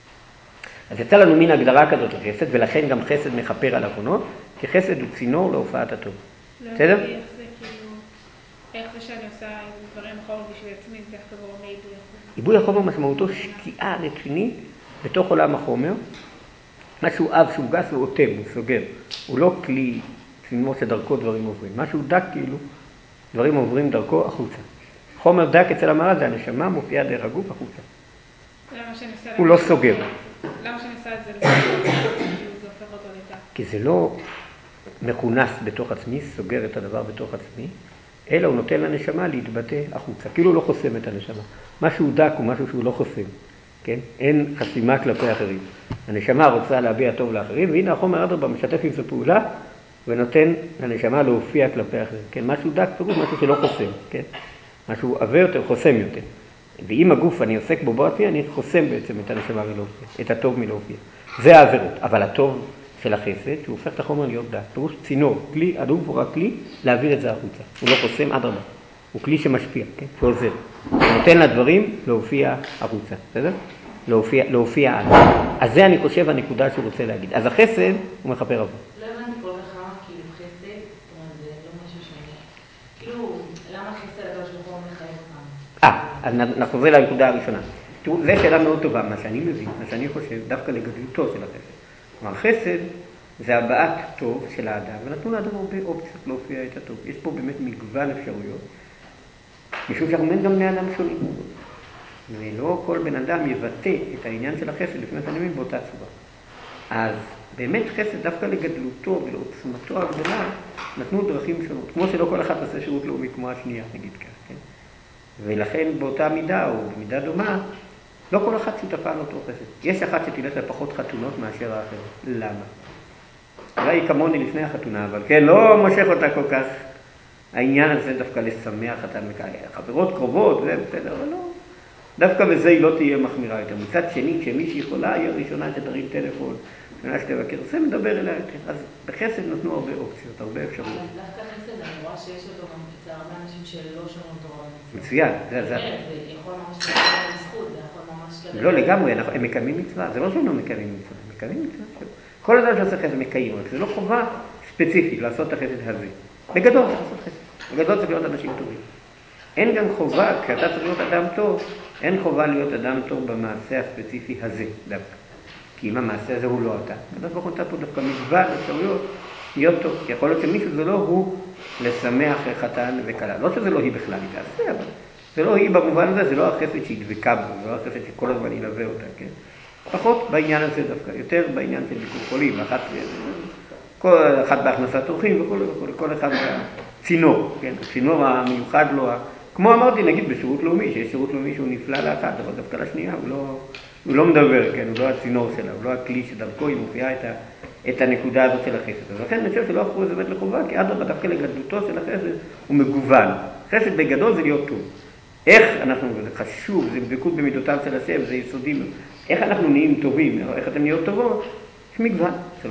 אז יצא לנו מין הגדרה כזאת לחסד, ולכן גם חסד מכפר על עוונות, כי חסד הוא צינור להופעת הטוב. בסדר? איך זה כאילו, איך זה שאני עושה דברים אחרות בשביל עצמי, זה איך קוראים לעיבוי החומר? עיבוי החומר משמעותו שקיעה רצינית בתוך עולם החומר, משהו אב שהוא גס הוא אוטם, הוא סוגר. הוא לא כלי צינור שדרכו דברים עוברים. משהו דק כאילו, דברים עוברים דרכו החוצה. חומר דק אצל המהר"ל זה הנשמה מופיעה דרך הגוף החוצה. הוא לא סוגר. למה שאני עושה את זה? זה הופך אותו לדק. כי זה לא מכונס בתוך עצמי, סוגר את הדבר בתוך עצמי, אלא הוא נותן לנשמה להתבטא החוצה. כאילו הוא לא חוסם את הנשמה. משהו דק הוא משהו שהוא לא חוסם. כן? אין חסימה כלפי אחרים. הנשמה רוצה להביע טוב לאחרים, והנה החומר אדרבה משתף עם זה פעולה, ונותן לנשמה להופיע כלפי אחרים. כן? משהו דק פירוש משהו שלא חוסם. כן? משהו עבה יותר, חוסם יותר. ואם הגוף אני עוסק בו בעצמי, אני חוסם בעצם את הנשמה מלהופיע, את הטוב מלהופיע. זה העבירות. אבל הטוב של החסד, שהוא הופך את החומר להיות דק. פירוש צינור, כלי, הדוק הוא רק כלי, להעביר את זה החוצה. הוא לא חוסם אדרבה. הוא כלי שמשפיע, כן? שעוזר. הוא נותן לדברים להופיע החוצה, בסדר? להופיע על. אז זה אני חושב הנקודה שהוא רוצה להגיד. אז החסד הוא מכפר עוון. לא הבנתי כל כך למה כאילו חסד, זאת אומרת זה לא משהו שאני... כאילו, למה חסד הקדוש ברוך הוא מחייב אותנו? אז אנחנו חוזרים לנקודה הראשונה. תראו, זו שאלה מאוד טובה, מה שאני מבין, מה שאני חושב, דווקא לגדלותו של החסד. כלומר, חסד זה הבעת טוב של האדם, ונתנו לאדם הרבה אופציות להופיע את הטוב. יש פה באמת מגוון אפשרויות, משום שאנחנו אומרים גם בני אדם שונים. ולא כל בן אדם יבטא את העניין של החסד לפני התנאים באותה צורה. אז באמת חסד דווקא לגדלותו ולעוצמתו הגדולה נתנו דרכים שונות. כמו שלא כל אחד עושה שירות לאומי כמו השנייה, נגיד כך, כן? ולכן באותה מידה או במידה דומה, לא כל אחד שותפה לאותו חסד. יש אחת שתלך לפחות חתונות מאשר האחרת. למה? אולי היא כמוני לפני החתונה, אבל כן, לא מושך אותה כל כך. העניין הזה דווקא לשמח חתן וכאלה. חברות קרובות, זה בסדר, אבל לא. דווקא בזה היא לא תהיה מחמירה יותר. מצד שני, כשמישהי יכולה, היא הראשונה שתרים טלפון, ראשונה שתבקר, זה מדבר אליה יותר. אז בחסד נתנו הרבה אופציות, הרבה אפשרויות. דווקא חסד, אני רואה שיש אותו גם אצל הרבה אנשים שלא שומעים תורה ומצוות. מצוין. זה יכול ממש לדבר בזכות, זה יכול ממש לדבר. לא, לגמרי, הם מקיימים מצווה. זה לא שהם לא מקיימים מצווה, הם מקיימים מצווה. כל אדם שעושה חסד מקיים, רק זה לא חובה ספציפית לעשות את החסד הזה. בגדול צריך לעשות חסד. בגדול צריך להיות אנשים טובים. אין גם חובה, כשאתה צריך להיות אדם טוב, אין חובה להיות אדם טוב במעשה הספציפי הזה דווקא. כי אם המעשה הזה הוא לא אתה, אתה כבר נותן פה דווקא מגוון אפשרויות להיות טוב. כי יכול להיות שמישהו זה לא הוא לשמח חתן וכלה. לא שזה לא היא בכלל, היא תעשה, אבל זה לא היא במובן הזה, זה לא החסד שהיא דבקה בו, זה לא החסד שכל הזמן ילווה אותה, כן? פחות בעניין הזה דווקא, יותר בעניין של ביקור חולים, כל אחד בהכנסת אורחים וכו', כל אחד צינור, כן? הצינור המיוחד לו, כמו אמרתי, נגיד בשירות לאומי, שיש שירות לאומי שהוא נפלא לאחת, אבל דווקא לשנייה הוא הוא לא מדבר, כן, הוא לא הצינור שלה, הוא לא הכלי שדרכו היא מופיעה את הנקודה הזאת של החסד. אז לכן אני חושב שלא הפכו את זה באמת לחובה, כי אדרבה דווקא לגדלותו של החסד הוא מגוון. חסד בגדול זה להיות טוב. איך אנחנו, זה חשוב, זה דבקות במידותיו של השם, זה יסודי. איך אנחנו נהיים טובים, איך אתם נהיות טובות? יש מגוון, זה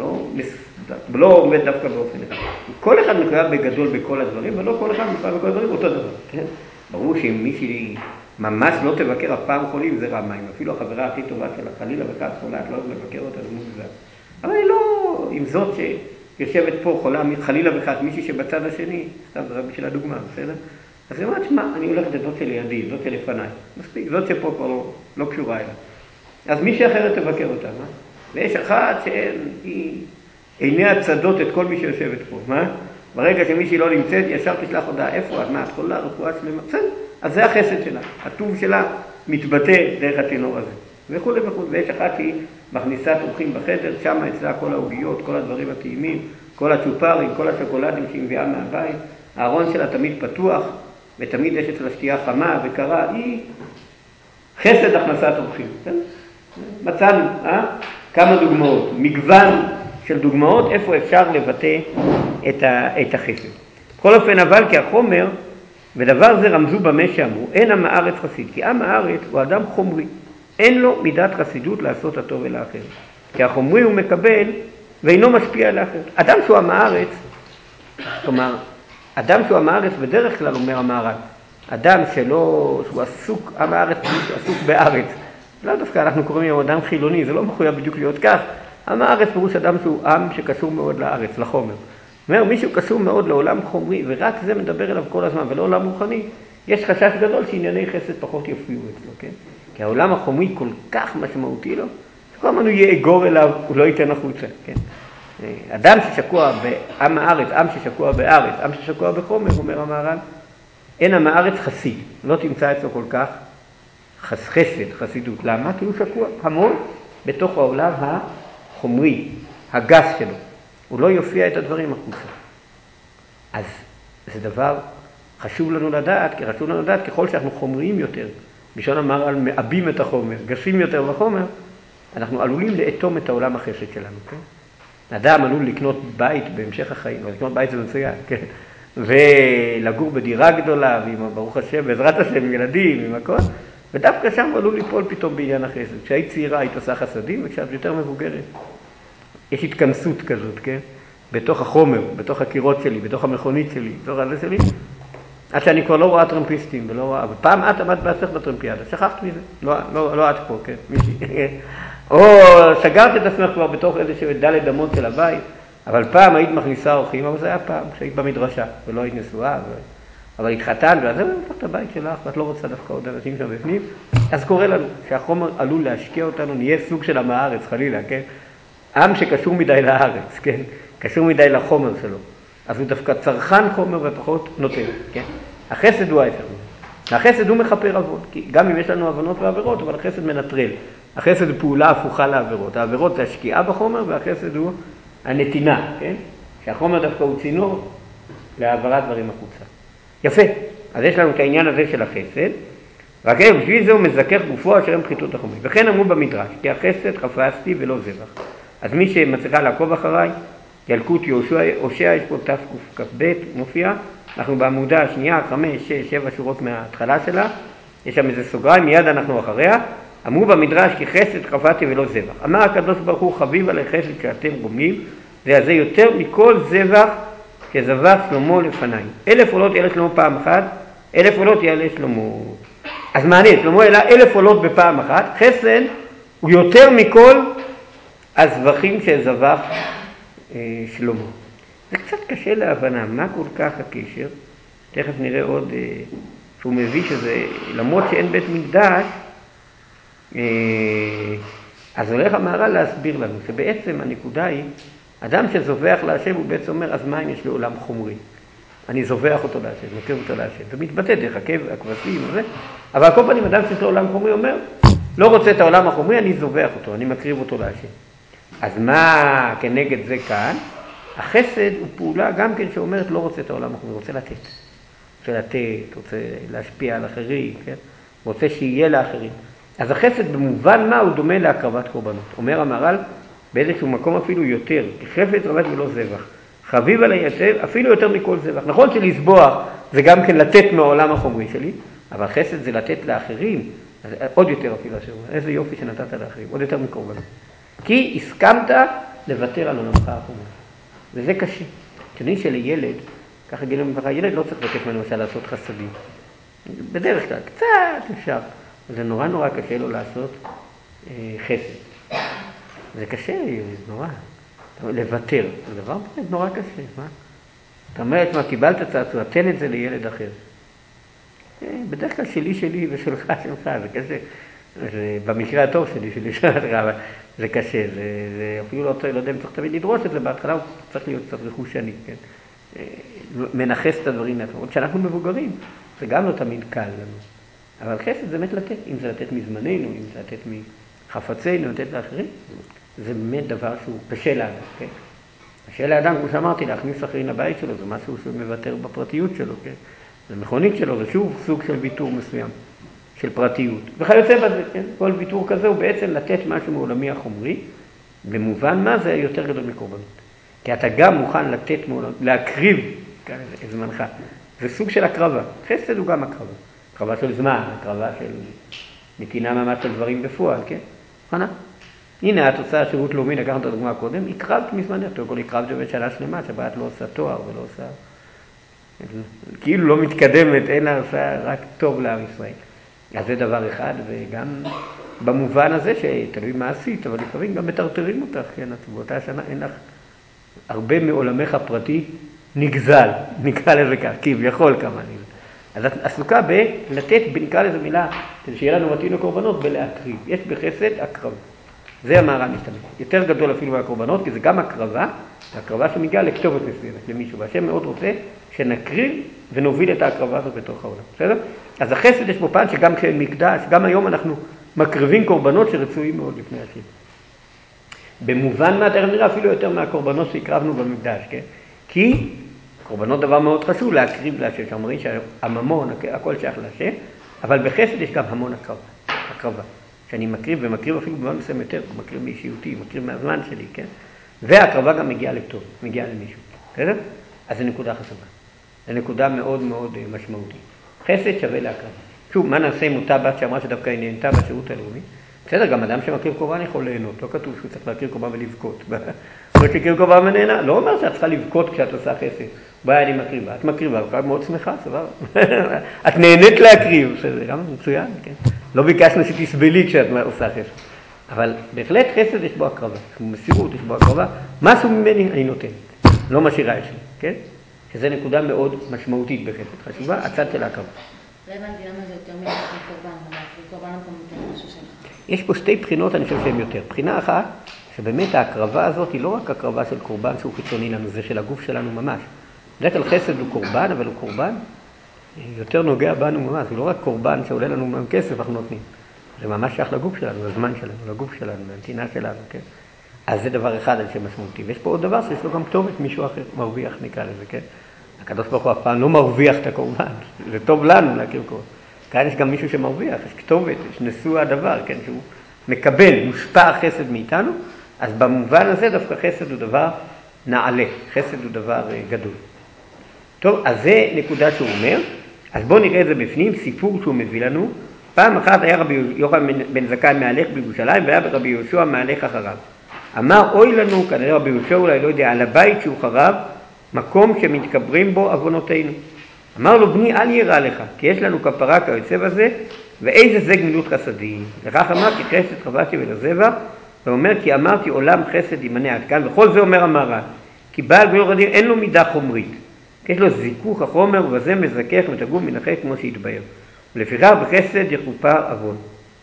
לא עובד דווקא באופן אחד. כל אחד מחויב בגדול בכל הדברים, ולא כל אחד מחויב בכל הדברים אותו דבר. כן? ברור שאם מישהי ממש לא תבקר אף פעם חולים, זה רע מים. אפילו החברה הכי טובה שלה, חלילה וחס חולה, את לא אוהב לבקר אותה, זה מוזר. אבל לא, עם זאת שיושבת פה חולה, חלילה וחס, מישהי שבצד השני, סתם זה רק בשביל הדוגמה, בסדר? אז היא אומרת, שמע, אני הולכת את זאת שלידי, זאת שלפניי. מספיק, זאת שפה כבר לא קשורה אליה. אז מישהי אחרת תבקר אותה, מה? ויש אחת שהיא עיניה צדות את כל מי שיושבת פה, מה? ברגע שמישהי לא נמצאת, ישר תשלח הודעה, איפה את? מה, את חולה, רפואה שלמה? בסדר, אז זה החסד שלה. הטוב שלה מתבטא דרך התינור הזה. וכו' וכו'. ויש אחת שהיא מכניסה אורחים בחדר, שם אצלה כל העוגיות, כל הדברים הטעימים, כל הצ'ופרים, כל השוקולדים שהיא מביאה מהבית. הארון שלה תמיד פתוח, ותמיד יש אצלה שתייה חמה וקרה. היא חסד הכנסת אורחים. מצאנו, כמה דוגמאות, מגוון של דוגמאות, איפה אפשר לבטא את החסד. בכל אופן, אבל כי החומר, ודבר זה רמזו במה שאמרו, אין עם הארץ חסיד, כי עם הארץ הוא אדם חומרי, אין לו מידת חסידות לעשות הטוב אל האחר. כי החומרי הוא מקבל ואינו משפיע על האחר. אדם שהוא עם הארץ, כלומר, אדם שהוא עם הארץ בדרך כלל אומר עם הארץ, אדם שהוא עסוק, עם הארץ הוא עסוק בארץ. לא דווקא אנחנו קוראים לו אדם חילוני, זה לא מחויב בדיוק להיות כך. עם הארץ פירוש אדם שהוא עם שקשור מאוד לארץ, לחומר. אומר, מישהו קשור מאוד לעולם חומרי, ורק זה מדבר אליו כל הזמן, ולא עולם רוחני, יש חשש גדול שענייני חסד פחות יופיעו אצלו, כן? כי העולם החומרי כל כך משמעותי לו, שכל הזמן הוא יהיה אגור אליו, הוא לא ייתן החוצה, כן? אדם ששקוע בעם הארץ, עם ששקוע בארץ, עם ששקוע בחומר, אומר המהר"ל, אין עם הארץ חסיד, לא תמצא אצלו כל כך חסד, חסידות. למה? כי הוא שקוע המון בתוך העולם החומרי, הגס שלו. הוא לא יופיע את הדברים החוצה. אז זה דבר חשוב לנו לדעת, כי חשוב לנו לדעת ככל שאנחנו חומריים יותר, בשביל המהר"ל מאבים את החומר, גסים יותר בחומר, אנחנו עלולים לאטום את העולם החסד שלנו, כן? אדם עלול לקנות בית בהמשך החיים, לקנות בית זה מצוין, כן? ולגור בדירה גדולה, ועם ברוך השם, בעזרת השם, עם ילדים, עם הכל, ודווקא שם עלול ליפול פתאום בעניין החסד. כשהיית צעירה היית עושה חסדים, וכשאת יותר מבוגרת, יש התכנסות כזאת, כן? בתוך החומר, בתוך הקירות שלי, בתוך המכונית שלי, בתוך הזה שלי, עד שאני כבר לא רואה טרמפיסטים, ולא רואה, ופעם את עמדת בעצמך בטרמפיאדה, שכחת מזה, לא את פה, כן, מישהי. או סגרת את עצמך כבר בתוך איזשהו דלת אמות של הבית, אבל פעם היית מכניסה אורחים, אבל זה היה פעם, כשהיית במדרשה, ולא היית נשואה, אבל התחתן, ואז זה מתוך את הבית שלך, ואת לא רוצה דווקא עוד אנשים שם בפנים, אז קורה לנו שהחומר עלול להשקיע אותנו, נהיה סוג של עם הארץ, חלילה, כן? עם שקשור מדי לארץ, כן? קשור מדי לחומר שלו. אז הוא דווקא צרכן חומר ופחות נותן, כן? החסד הוא ההפך. החסד הוא מחפר עוון, כי גם אם יש לנו עוונות ועבירות, אבל החסד מנטרל. החסד הוא פעולה הפוכה לעבירות. העבירות זה השקיעה בחומר, והחסד הוא הנתינה, כן? שהחומר דווקא הוא צינור להעברת דברים החוצה. יפה. אז יש לנו את העניין הזה של החסד, רק בשביל זה הוא מזכך גופו אשר הם פחיתות החומר. וכן אמרו במדרש, כי החסד חפשתי ולא זבח. אז מי שמצליחה לעקוב אחריי, ילקוט הושע, יש פה תקכ"ב מופיע, אנחנו בעמודה השנייה, 5, 6, 7 שורות מההתחלה שלה, יש שם איזה סוגריים, מיד אנחנו אחריה, אמרו במדרש כי חסד חפשתי ולא זבח. אמר הקדוש ברוך הוא חביב עלי חסד שאתם גומלים, זה הזה יותר מכל זבח שזבח שלמה לפניי. 1000 עולות יעלה שלמה פעם אחת, 1000 עולות יעלה שלמה. אז מעניין, שלמה העלה 1000 עולות בפעם אחת, חסד הוא יותר מכל הזבחים שזבח שלמה. זה קצת קשה להבנה, מה כל כך הקשר? תכף נראה עוד שהוא מביא שזה, למרות שאין בית מקדש, אז הולך המהר"ל להסביר לנו שבעצם הנקודה היא, אדם שזובח להשם הוא בעצם אומר, אז מה אם יש לי עולם חומרי? אני זובח אותו להשם, מקריב אותו להשם. זה מתבטא דרך הכבשים וזה, אבל על כל פנים אדם שיש לו עולם חומרי אומר, לא רוצה את העולם החומרי, אני זובח אותו, אני מקריב אותו להשם. אז מה כנגד זה כאן? החסד הוא פעולה גם כן שאומרת לא רוצה את העולם החומרי, רוצה לתת, רוצה להשפיע על אחרים, כן? רוצה שיהיה לאחרים. אז החסד במובן מה הוא דומה להקרבת קורבנות. אומר המהר"ל באיזשהו מקום אפילו יותר, חפץ רבת ולא זבח. חביב עלי אפילו יותר מכל זבח. נכון שלסבוח זה גם כן לתת מהעולם החומרי שלי, אבל חסד זה לתת לאחרים, עוד יותר אפילו אשר, איזה יופי שנתת לאחרים, עוד יותר מקורבנות. כי הסכמת לוותר על עולמך החומרי. וזה קשה. תדעי שלילד, ככה גילה מבחר, ילד לא צריך לבקש למשל לעשות חסדים. בדרך כלל, קצת אפשר. זה נורא נורא קשה לו לעשות חסד. זה קשה, זה נורא. לוותר, זה דבר באמת נורא קשה, מה? אתה אומרת, מה, קיבלת צעצוע, תן את זה לילד אחר. בדרך כלל שלי ושלך, זה קשה. זה במקרה הטוב שלי שלך, אבל זה קשה. זה אפילו לא יודע אם צריך תמיד לדרוש את זה, בהתחלה הוא צריך להיות קצת רכושני, כן? מנחס את הדברים לעצמו. עוד שאנחנו מבוגרים, זה גם לא תמיד קל לנו. אבל חסד זה באמת לתת, אם זה לתת מזמננו, אם זה לתת מחפצינו, לתת לאחרים, זה באמת דבר שהוא קשה לאדם, כן? קשה לאדם, כמו שאמרתי, להכניס אחרים לבית שלו, זה משהו שהוא מוותר בפרטיות שלו, כן? זה מכונית שלו, זה שוב סוג של ויתור מסוים, של פרטיות. וכיוצא בזה, כן? כל ויתור כזה הוא בעצם לתת משהו מעולמי החומרי, במובן מה זה יותר גדול מקורבנות. כי אתה גם מוכן לתת, להקריב את זמנך. זה סוג של הקרבה. חסד הוא גם הקרבה. הקרבה של זמן, הקרבה של נתינה ממש של דברים בפועל, כן? חנה? הנה, את עושה שירות לאומי, לקחת את הדוגמה הקודם, הקרבת מזמנך, כל הקרבת בשנה שלמה, שבה את לא עושה תואר ולא עושה... כאילו לא מתקדמת, אין לה עושה רק טוב לעם ישראל. אז זה דבר אחד, וגם במובן הזה שתלוי מה עשית, אבל לפעמים גם מטרטרים אותך, כן? באותה השנה אין לך הרבה מעולמך הפרטי נגזל, נקרא לזה כך, כביכול כמה נגזל. אז את עסוקה בלתת, נקרא לזה מילה, כדי שיהיה לנו מתאים לקורבנות, בלהקריב. יש בחסד הקרבה. זה המהר"ל משתמש. יותר גדול אפילו מהקורבנות, כי זה גם הקרבה, הקרבה שמגיעה לכתובת מסוימת למישהו. והשם מאוד רוצה שנקריב ונוביל את ההקרבה הזאת בתוך העולם. בסדר? אז החסד יש בו פן שגם כשאין מקדש, גם היום אנחנו מקריבים קורבנות שרצויים מאוד לפני השם. במובן מה תכף נראה אפילו יותר מהקורבנות שהקרבנו במקדש, כן? כי קורבנות דבר מאוד חשוב להקריב להשם, שאומרים שהממון, הכל שייך להשם, אבל בחסד יש גם המון הקרבה. שאני מקריב ומקריב אפילו במובן מסוים יותר, מקריב באישיותי, מקריב מהזמן שלי, כן? וההקרבה גם מגיעה לכתוב, מגיעה למישהו, בסדר? אז זו נקודה חשובה. זו נקודה מאוד מאוד משמעותית. חסד שווה להקרבה. שוב, מה נעשה עם אותה בת שאמרה שדווקא היא נהנתה בשירות הלאומי? בסדר, גם אדם שמקריב קורבן יכול ליהנות, לא כתוב שהוא צריך להקריב קורבן ולבכות. לא שקריב קורבן ונהנה, לא אומר שאת צריכה לבכות כשאת עושה חסד. בעיה אני מקריבה, את מקריבה, ואת מאוד שמחה, סבבה. את נהנית להקריב, שזה גם מצוין, כן? לא ביקשנו שתסבלי כשאת עושה חסד. אבל בהחלט חסד יש בו הקרבה, מסירות יש בו הקרבה, משהו ממני אני נותנת, לא משאירה את שלי, כן? שזו נקודה מאוד משמעותית בחסד, חשובה, הצד של ההקרבה. לא הבנתי למה זה יותר מקורבן, אבל קורבן אתה נותן משהו שלך. יש פה שתי בחינות, אני חושב שהן יותר. בחינה אחת, שבאמת ההקרבה הזאת היא לא רק הקרבה של קורבן שהוא חיצוני לנו, זה של הגוף שלנו ממש. בדרך כלל חסד הוא קורבן, אבל הוא קורבן יותר נוגע בנו ממש. הוא לא רק קורבן שעולה לנו כסף, אנחנו נותנים. זה ממש שייך לגוף שלנו, לזמן שלנו, לגוף שלנו, לנתינה שלנו, כן? אז זה דבר אחד על שמשמעותי. ויש פה עוד דבר שיש לו גם כתובת, מישהו אחר מרוויח, נקרא לזה, כן? הקדוש ברוך הוא אף פעם לא מרוויח את הקורבן. זה טוב לנו להכיר קורבן. כאן יש גם מישהו שמרוויח, יש כתובת, יש נשוא הדבר, כן? שהוא מקבל, מושפע חסד מאיתנו. אז במובן הזה דווקא חסד הוא דבר נעלה, חסד הוא דבר גדול. טוב, אז זה נקודה שהוא אומר. אז בואו נראה את זה בפנים, סיפור שהוא מביא לנו. פעם אחת היה רבי יוחנן בן זכאי מהלך בירושלים, והיה רבי יהושע מהלך אחריו. אמר, אוי לנו, כנראה רבי יהושע אולי לא יודע, על הבית שהוא חרב, מקום שמתקברים בו אבונותינו. אמר לו, בני, אל ירא לך, כי יש לנו כפרה כיוצא בזה, ואיזה זה גמילות חסדים. לכך אמר, כי חסד חבשתי ולזבח, ואומר, כי אמרתי, עולם חסד ימנה עד כאן, וכל זה אומר המהר"ל, כי בעל גמילות חסדים אין לו מידה חומרית, כי יש לו זיכוך החומר, ובזה מזכך ותגום מנחק כמו שהתבהר. ולפיכך בחסד יכופר עוון.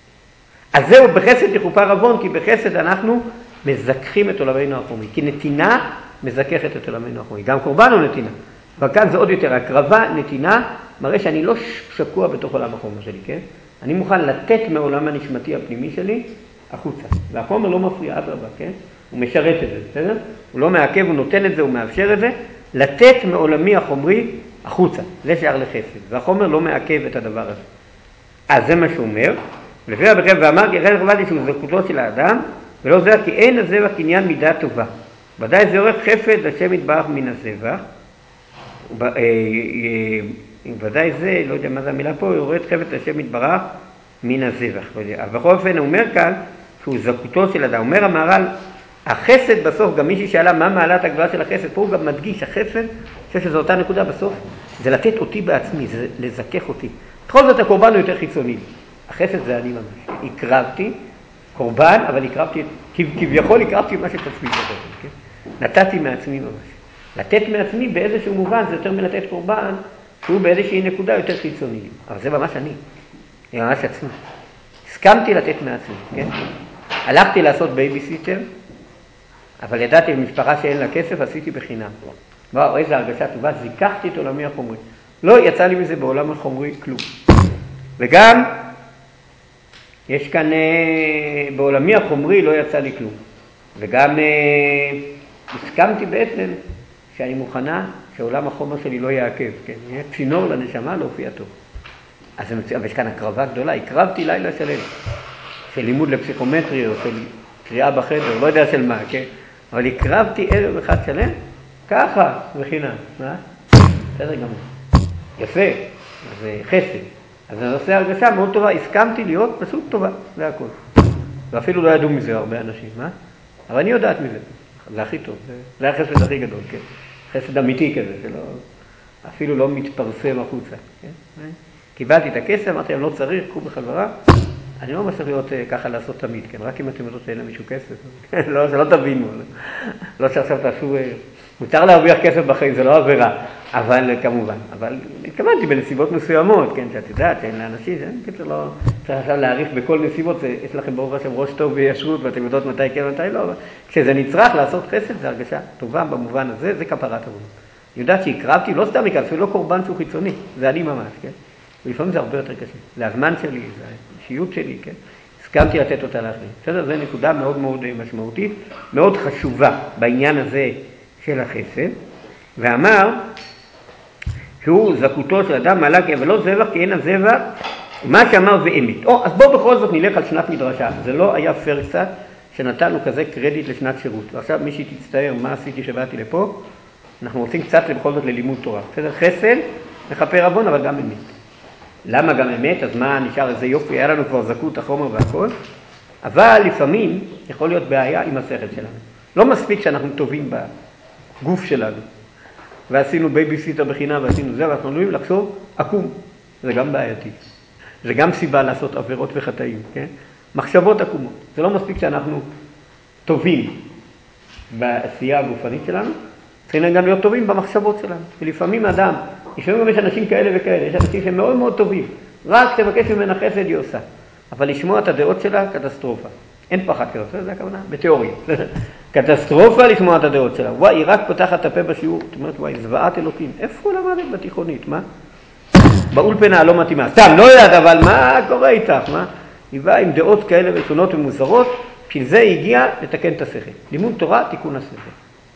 אז זהו, בחסד יכופר עוון, כי בחסד אנחנו מזכחים את עולמנו החומרי, כי נתינה מזככת את עולמנו החומרי, גם קורבן הוא נתינה. אבל כאן זה עוד יותר, הקרבה, נתינה, מראה שאני לא שקוע בתוך עולם החומר שלי, כן? אני מוכן לתת מעולם הנשמתי הפנימי שלי החוצה, והחומר לא מפריע, אדרבה, כן? הוא משרת את זה, בסדר? הוא לא מעכב, הוא נותן את זה, הוא מאפשר את זה, לתת מעולמי החומרי החוצה, זה שער לחסד, והחומר לא מעכב את הדבר הזה. אז זה מה שהוא אומר, לפי הבכם ואמר כי חסד חב"ד שהוא זכותו של האדם, ולא זה כי אין הזבח קניין מידה טובה. ודאי זה עורך חפץ לשם יתברך מן הזבח. ודאי זה, לא יודע מה זה המילה פה, עורך חפץ לשם יתברך מן הזבח. אבל בכל אופן הוא אומר כאן שהוא זכותו של אדם. אומר המהר"ל, החסד בסוף, גם מישהי שאלה מה מעלת הגבוהה של החסד, פה הוא גם מדגיש, החסד, אני חושב שזו אותה נקודה בסוף, זה לתת אותי בעצמי, זה לזכך אותי. בכל זאת הקורבן הוא יותר חיצוני. החסד זה אני ממש. הקרבתי קורבן, אבל הקרבתי, כביכול הקרבתי מה שתצמי בקורבן, כן? נתתי מעצמי ממש. לתת מעצמי באיזשהו מובן זה יותר מלתת קורבן, שהוא באיזושהי נקודה יותר חיצוני. אבל זה ממש אני. זה ממש עצמי. הסכמתי לתת מעצמי, כן? הלכתי לעשות בייביסיטר, אבל ידעתי במשפחה שאין לה כסף, עשיתי בחינם. וואו, איזו הרגשה טובה, זיככתי את עולמי החומרי. לא יצא לי מזה בעולם החומרי כלום. וגם, יש כאן, בעולמי החומרי לא יצא לי כלום. וגם הסכמתי בעצם שאני מוכנה שעולם החומר שלי לא יעכב, כן? יהיה צינור לנשמה להופיע טוב. אז יש כאן הקרבה גדולה, הקרבתי לילה שלם, של לימוד לפסיכומטרי או של קריאה בחדר, לא יודע של מה, כן? אבל הקרבתי ערב אחד שלם, ככה, בחינם, מה? בסדר גמור. יפה, זה חסד. אז אני עושה הרגשה מאוד טובה, הסכמתי להיות פשוט טובה, זה הכל. ואפילו לא ידעו מזה הרבה אנשים, מה? אבל אני יודעת מזה, זה הכי טוב, זה החסד הכי גדול, כן? חסד אמיתי כזה, שלא, אפילו לא מתפרסם החוצה, כן? קיבלתי את הכסף, אמרתי להם לא צריך, קחו בחזרה, אני לא צריך להיות ככה לעשות תמיד, כן? רק אם אתם יודעות שאין למישהו כסף, לא, שלא תבינו, לא שעכשיו תעשו, מותר להרוויח כסף בחיים, זה לא עבירה, אבל כמובן, אבל התכוונתי בנסיבות מסוימות, כן? שאת יודעת שאין לאנשים, כן? לא צריך עכשיו להעריך בכל נסיבות, יש לכם ברוך השם ראש טוב וישרות, ואתם יודעות מתי כן ומתי לא, אבל כשזה נצרך לעשות חסד, זה הרגשה טובה במובן הזה, זה כפרת עוון. אני יודעת שהקרבתי, לא סתם הקרבתי, אפילו לא קורבן שהוא חיצוני, זה אני ממש, כן? ולפעמים זה הרבה יותר קשה. זה הזמן שלי, זה האישיות שלי, כן? הסכמתי לתת אותה לאחרים. בסדר? זו נקודה מאוד מאוד משמעותית, מאוד חשובה בעניין הזה של החסד. ואמר שהוא זכותו של אדם מעלה כי אבל לא זבח כי אין הזבח, מה שאמר זה אמת. אז בואו בכל זאת נלך על שנת מדרשה. זה לא היה פייר קצת שנתנו כזה קרדיט לשנת שירות. ועכשיו מי שתצטער מה עשיתי שבאתי לפה, אנחנו רוצים קצת בכל זאת ללימוד תורה. בסדר? חסד, מכפר עוון, אבל גם אמת. למה גם אמת? אז מה נשאר איזה יופי? היה לנו כבר זכות החומר והכל, אבל לפעמים יכול להיות בעיה עם השכל שלנו. לא מספיק שאנחנו טובים בגוף שלנו, ועשינו בייביסיטר בחינם ועשינו זה, ואנחנו עלולים לחשוב עקום. זה גם בעייתי. זה גם סיבה לעשות עבירות וחטאים, כן? מחשבות עקומות. זה לא מספיק שאנחנו טובים בעשייה הגופנית שלנו, צריכים גם להיות טובים במחשבות שלנו. ולפעמים אדם, לפעמים גם יש אנשים כאלה וכאלה, יש אנשים שהם מאוד מאוד טובים, רק תבקש ממנה חסד היא עושה. אבל לשמוע את הדעות שלה, קטסטרופה. אין פחד כזאת, זה הכוונה, בתיאוריה. קטסטרופה לשמוע את הדעות שלה. וואי, היא רק פותחת את הפה בשיעור, זאת אומרת, וואי, זוועת אלוקים. איפה הוא למדת בתיכונית, מה? באולפנה לא מתאימה. סתם, לא יודעת, אבל מה קורה איתך, מה? היא באה עם דעות כאלה ושונות ומוזרות, בשביל זה היא הגיעה לתקן את השכל. לימוד תורה, תיקון השכל.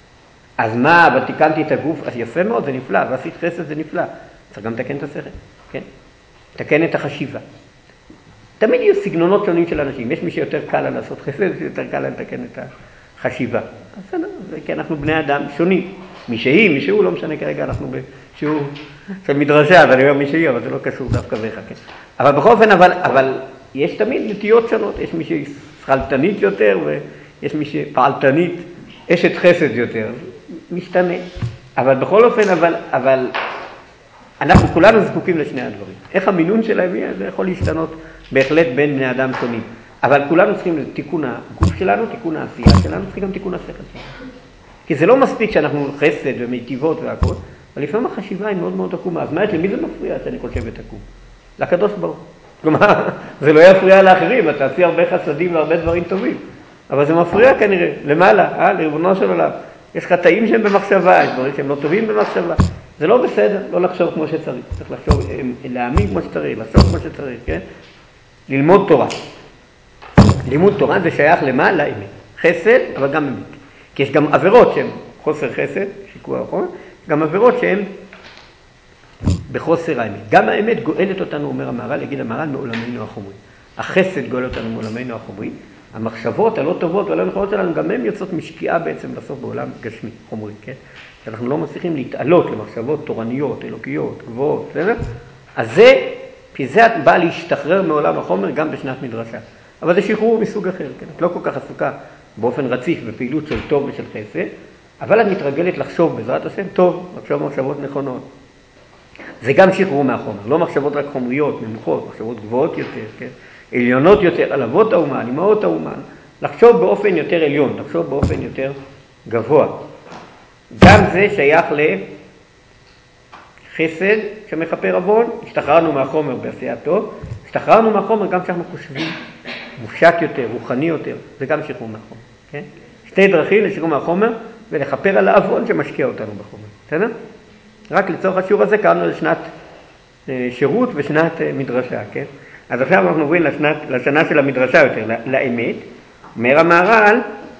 אז מה, אבל תיקנתי את הגוף, אז יפה מאוד, זה נפלא, ועשית חסד זה נפלא. צריך גם לתקן את השכל, כן? תקן את החשיבה. תמיד יהיו סגנונות שונים של אנשים. יש מי שיותר קל לה לעשות חסד, יותר קל לה לתקן את החשיבה. אז בסדר, כי אנחנו בני אדם שונים. מי שהוא, לא משנה כרגע, אנחנו בשיעור של מדרשה, ואני אומר מי שהיא, אבל זה לא קשור דווקא בך, כן? אבל בכל אופן, אבל יש תמיד נטיות שונות. יש מי שהיא שכלתנית יותר, ויש מי שפעלתנית, אשת חסד יותר. משתנה. אבל בכל אופן, אבל אנחנו כולנו זקוקים לשני הדברים. איך המינון שלהם יהיה, זה יכול להשתנות בהחלט בין בני אדם שונים. אבל כולנו צריכים תיקון הגוף שלנו, תיקון העשייה שלנו, צריכים גם תיקון השכל שלנו. כי זה לא מספיק שאנחנו חסד ומיטיבות והכל, אבל לפעמים החשיבה היא מאוד מאוד עקומה. אז למי זה מפריע שאני חושבת עקום? לקדוש ברוך הוא. כלומר, זה לא יפריע לאחרים, אתה עשי הרבה חסדים והרבה דברים טובים. אבל זה מפריע כנראה, למעלה, לריבונו של עולם. יש חטאים שהם במחשבה, יש דברים שהם לא טובים במחשבה. זה לא בסדר, לא לחשוב כמו שצריך. צריך לחשוב, להאמין כמו שצריך, לחשוב כמו שצריך, כן? ללמוד תורה. לימוד תורה זה שייך למה? לאמת. חסד, אבל גם אמת. כי יש גם עבירות שהן חוסר חסד, שיקוע החומר, גם עבירות שהן בחוסר האמת. גם האמת גואלת אותנו, אומר המהר"ל, יגיד המהר"ל, מעולמנו החומרי. החסד גואל אותנו מעולמנו החומרי, המחשבות הלא טובות והלא נכונות שלנו, גם הן יוצאות משקיעה בעצם בסוף בעולם גשמי, חומרי, כן? שאנחנו לא מצליחים להתעלות למחשבות תורניות, אלוקיות, גבוהות, בסדר? אז זה בא להשתחרר מעולם החומר גם בשנת מדרשה. אבל זה שחרור מסוג אחר, כן? את לא כל כך עסוקה באופן רציף בפעילות של טוב ושל חסד, אבל את מתרגלת לחשוב בעזרת השם טוב, לחשוב מחשבות נכונות. זה גם שחרור מהחומר, לא מחשבות רק חומריות, נמוכות, מחשבות גבוהות יותר, כן? עליונות יותר, על אבות האומן, אמהות האומן, לחשוב באופן יותר עליון, לחשוב באופן יותר גבוה. גם זה שייך לחסד שמכפר עוון, השתחררנו מהחומר בעשייה טוב, השתחררנו מהחומר גם כשאנחנו חושבים מופשט יותר, רוחני יותר, זה גם שחרור מהחומר, כן? שתי דרכים לשחרור מהחומר ולכפר על העוון שמשקיע אותנו בחומר, בסדר? רק לצורך השיעור הזה קראנו לשנת שירות ושנת מדרשה, כן? אז עכשיו אנחנו עוברים לשנה של המדרשה יותר, לאמת. אומר המהר"ל,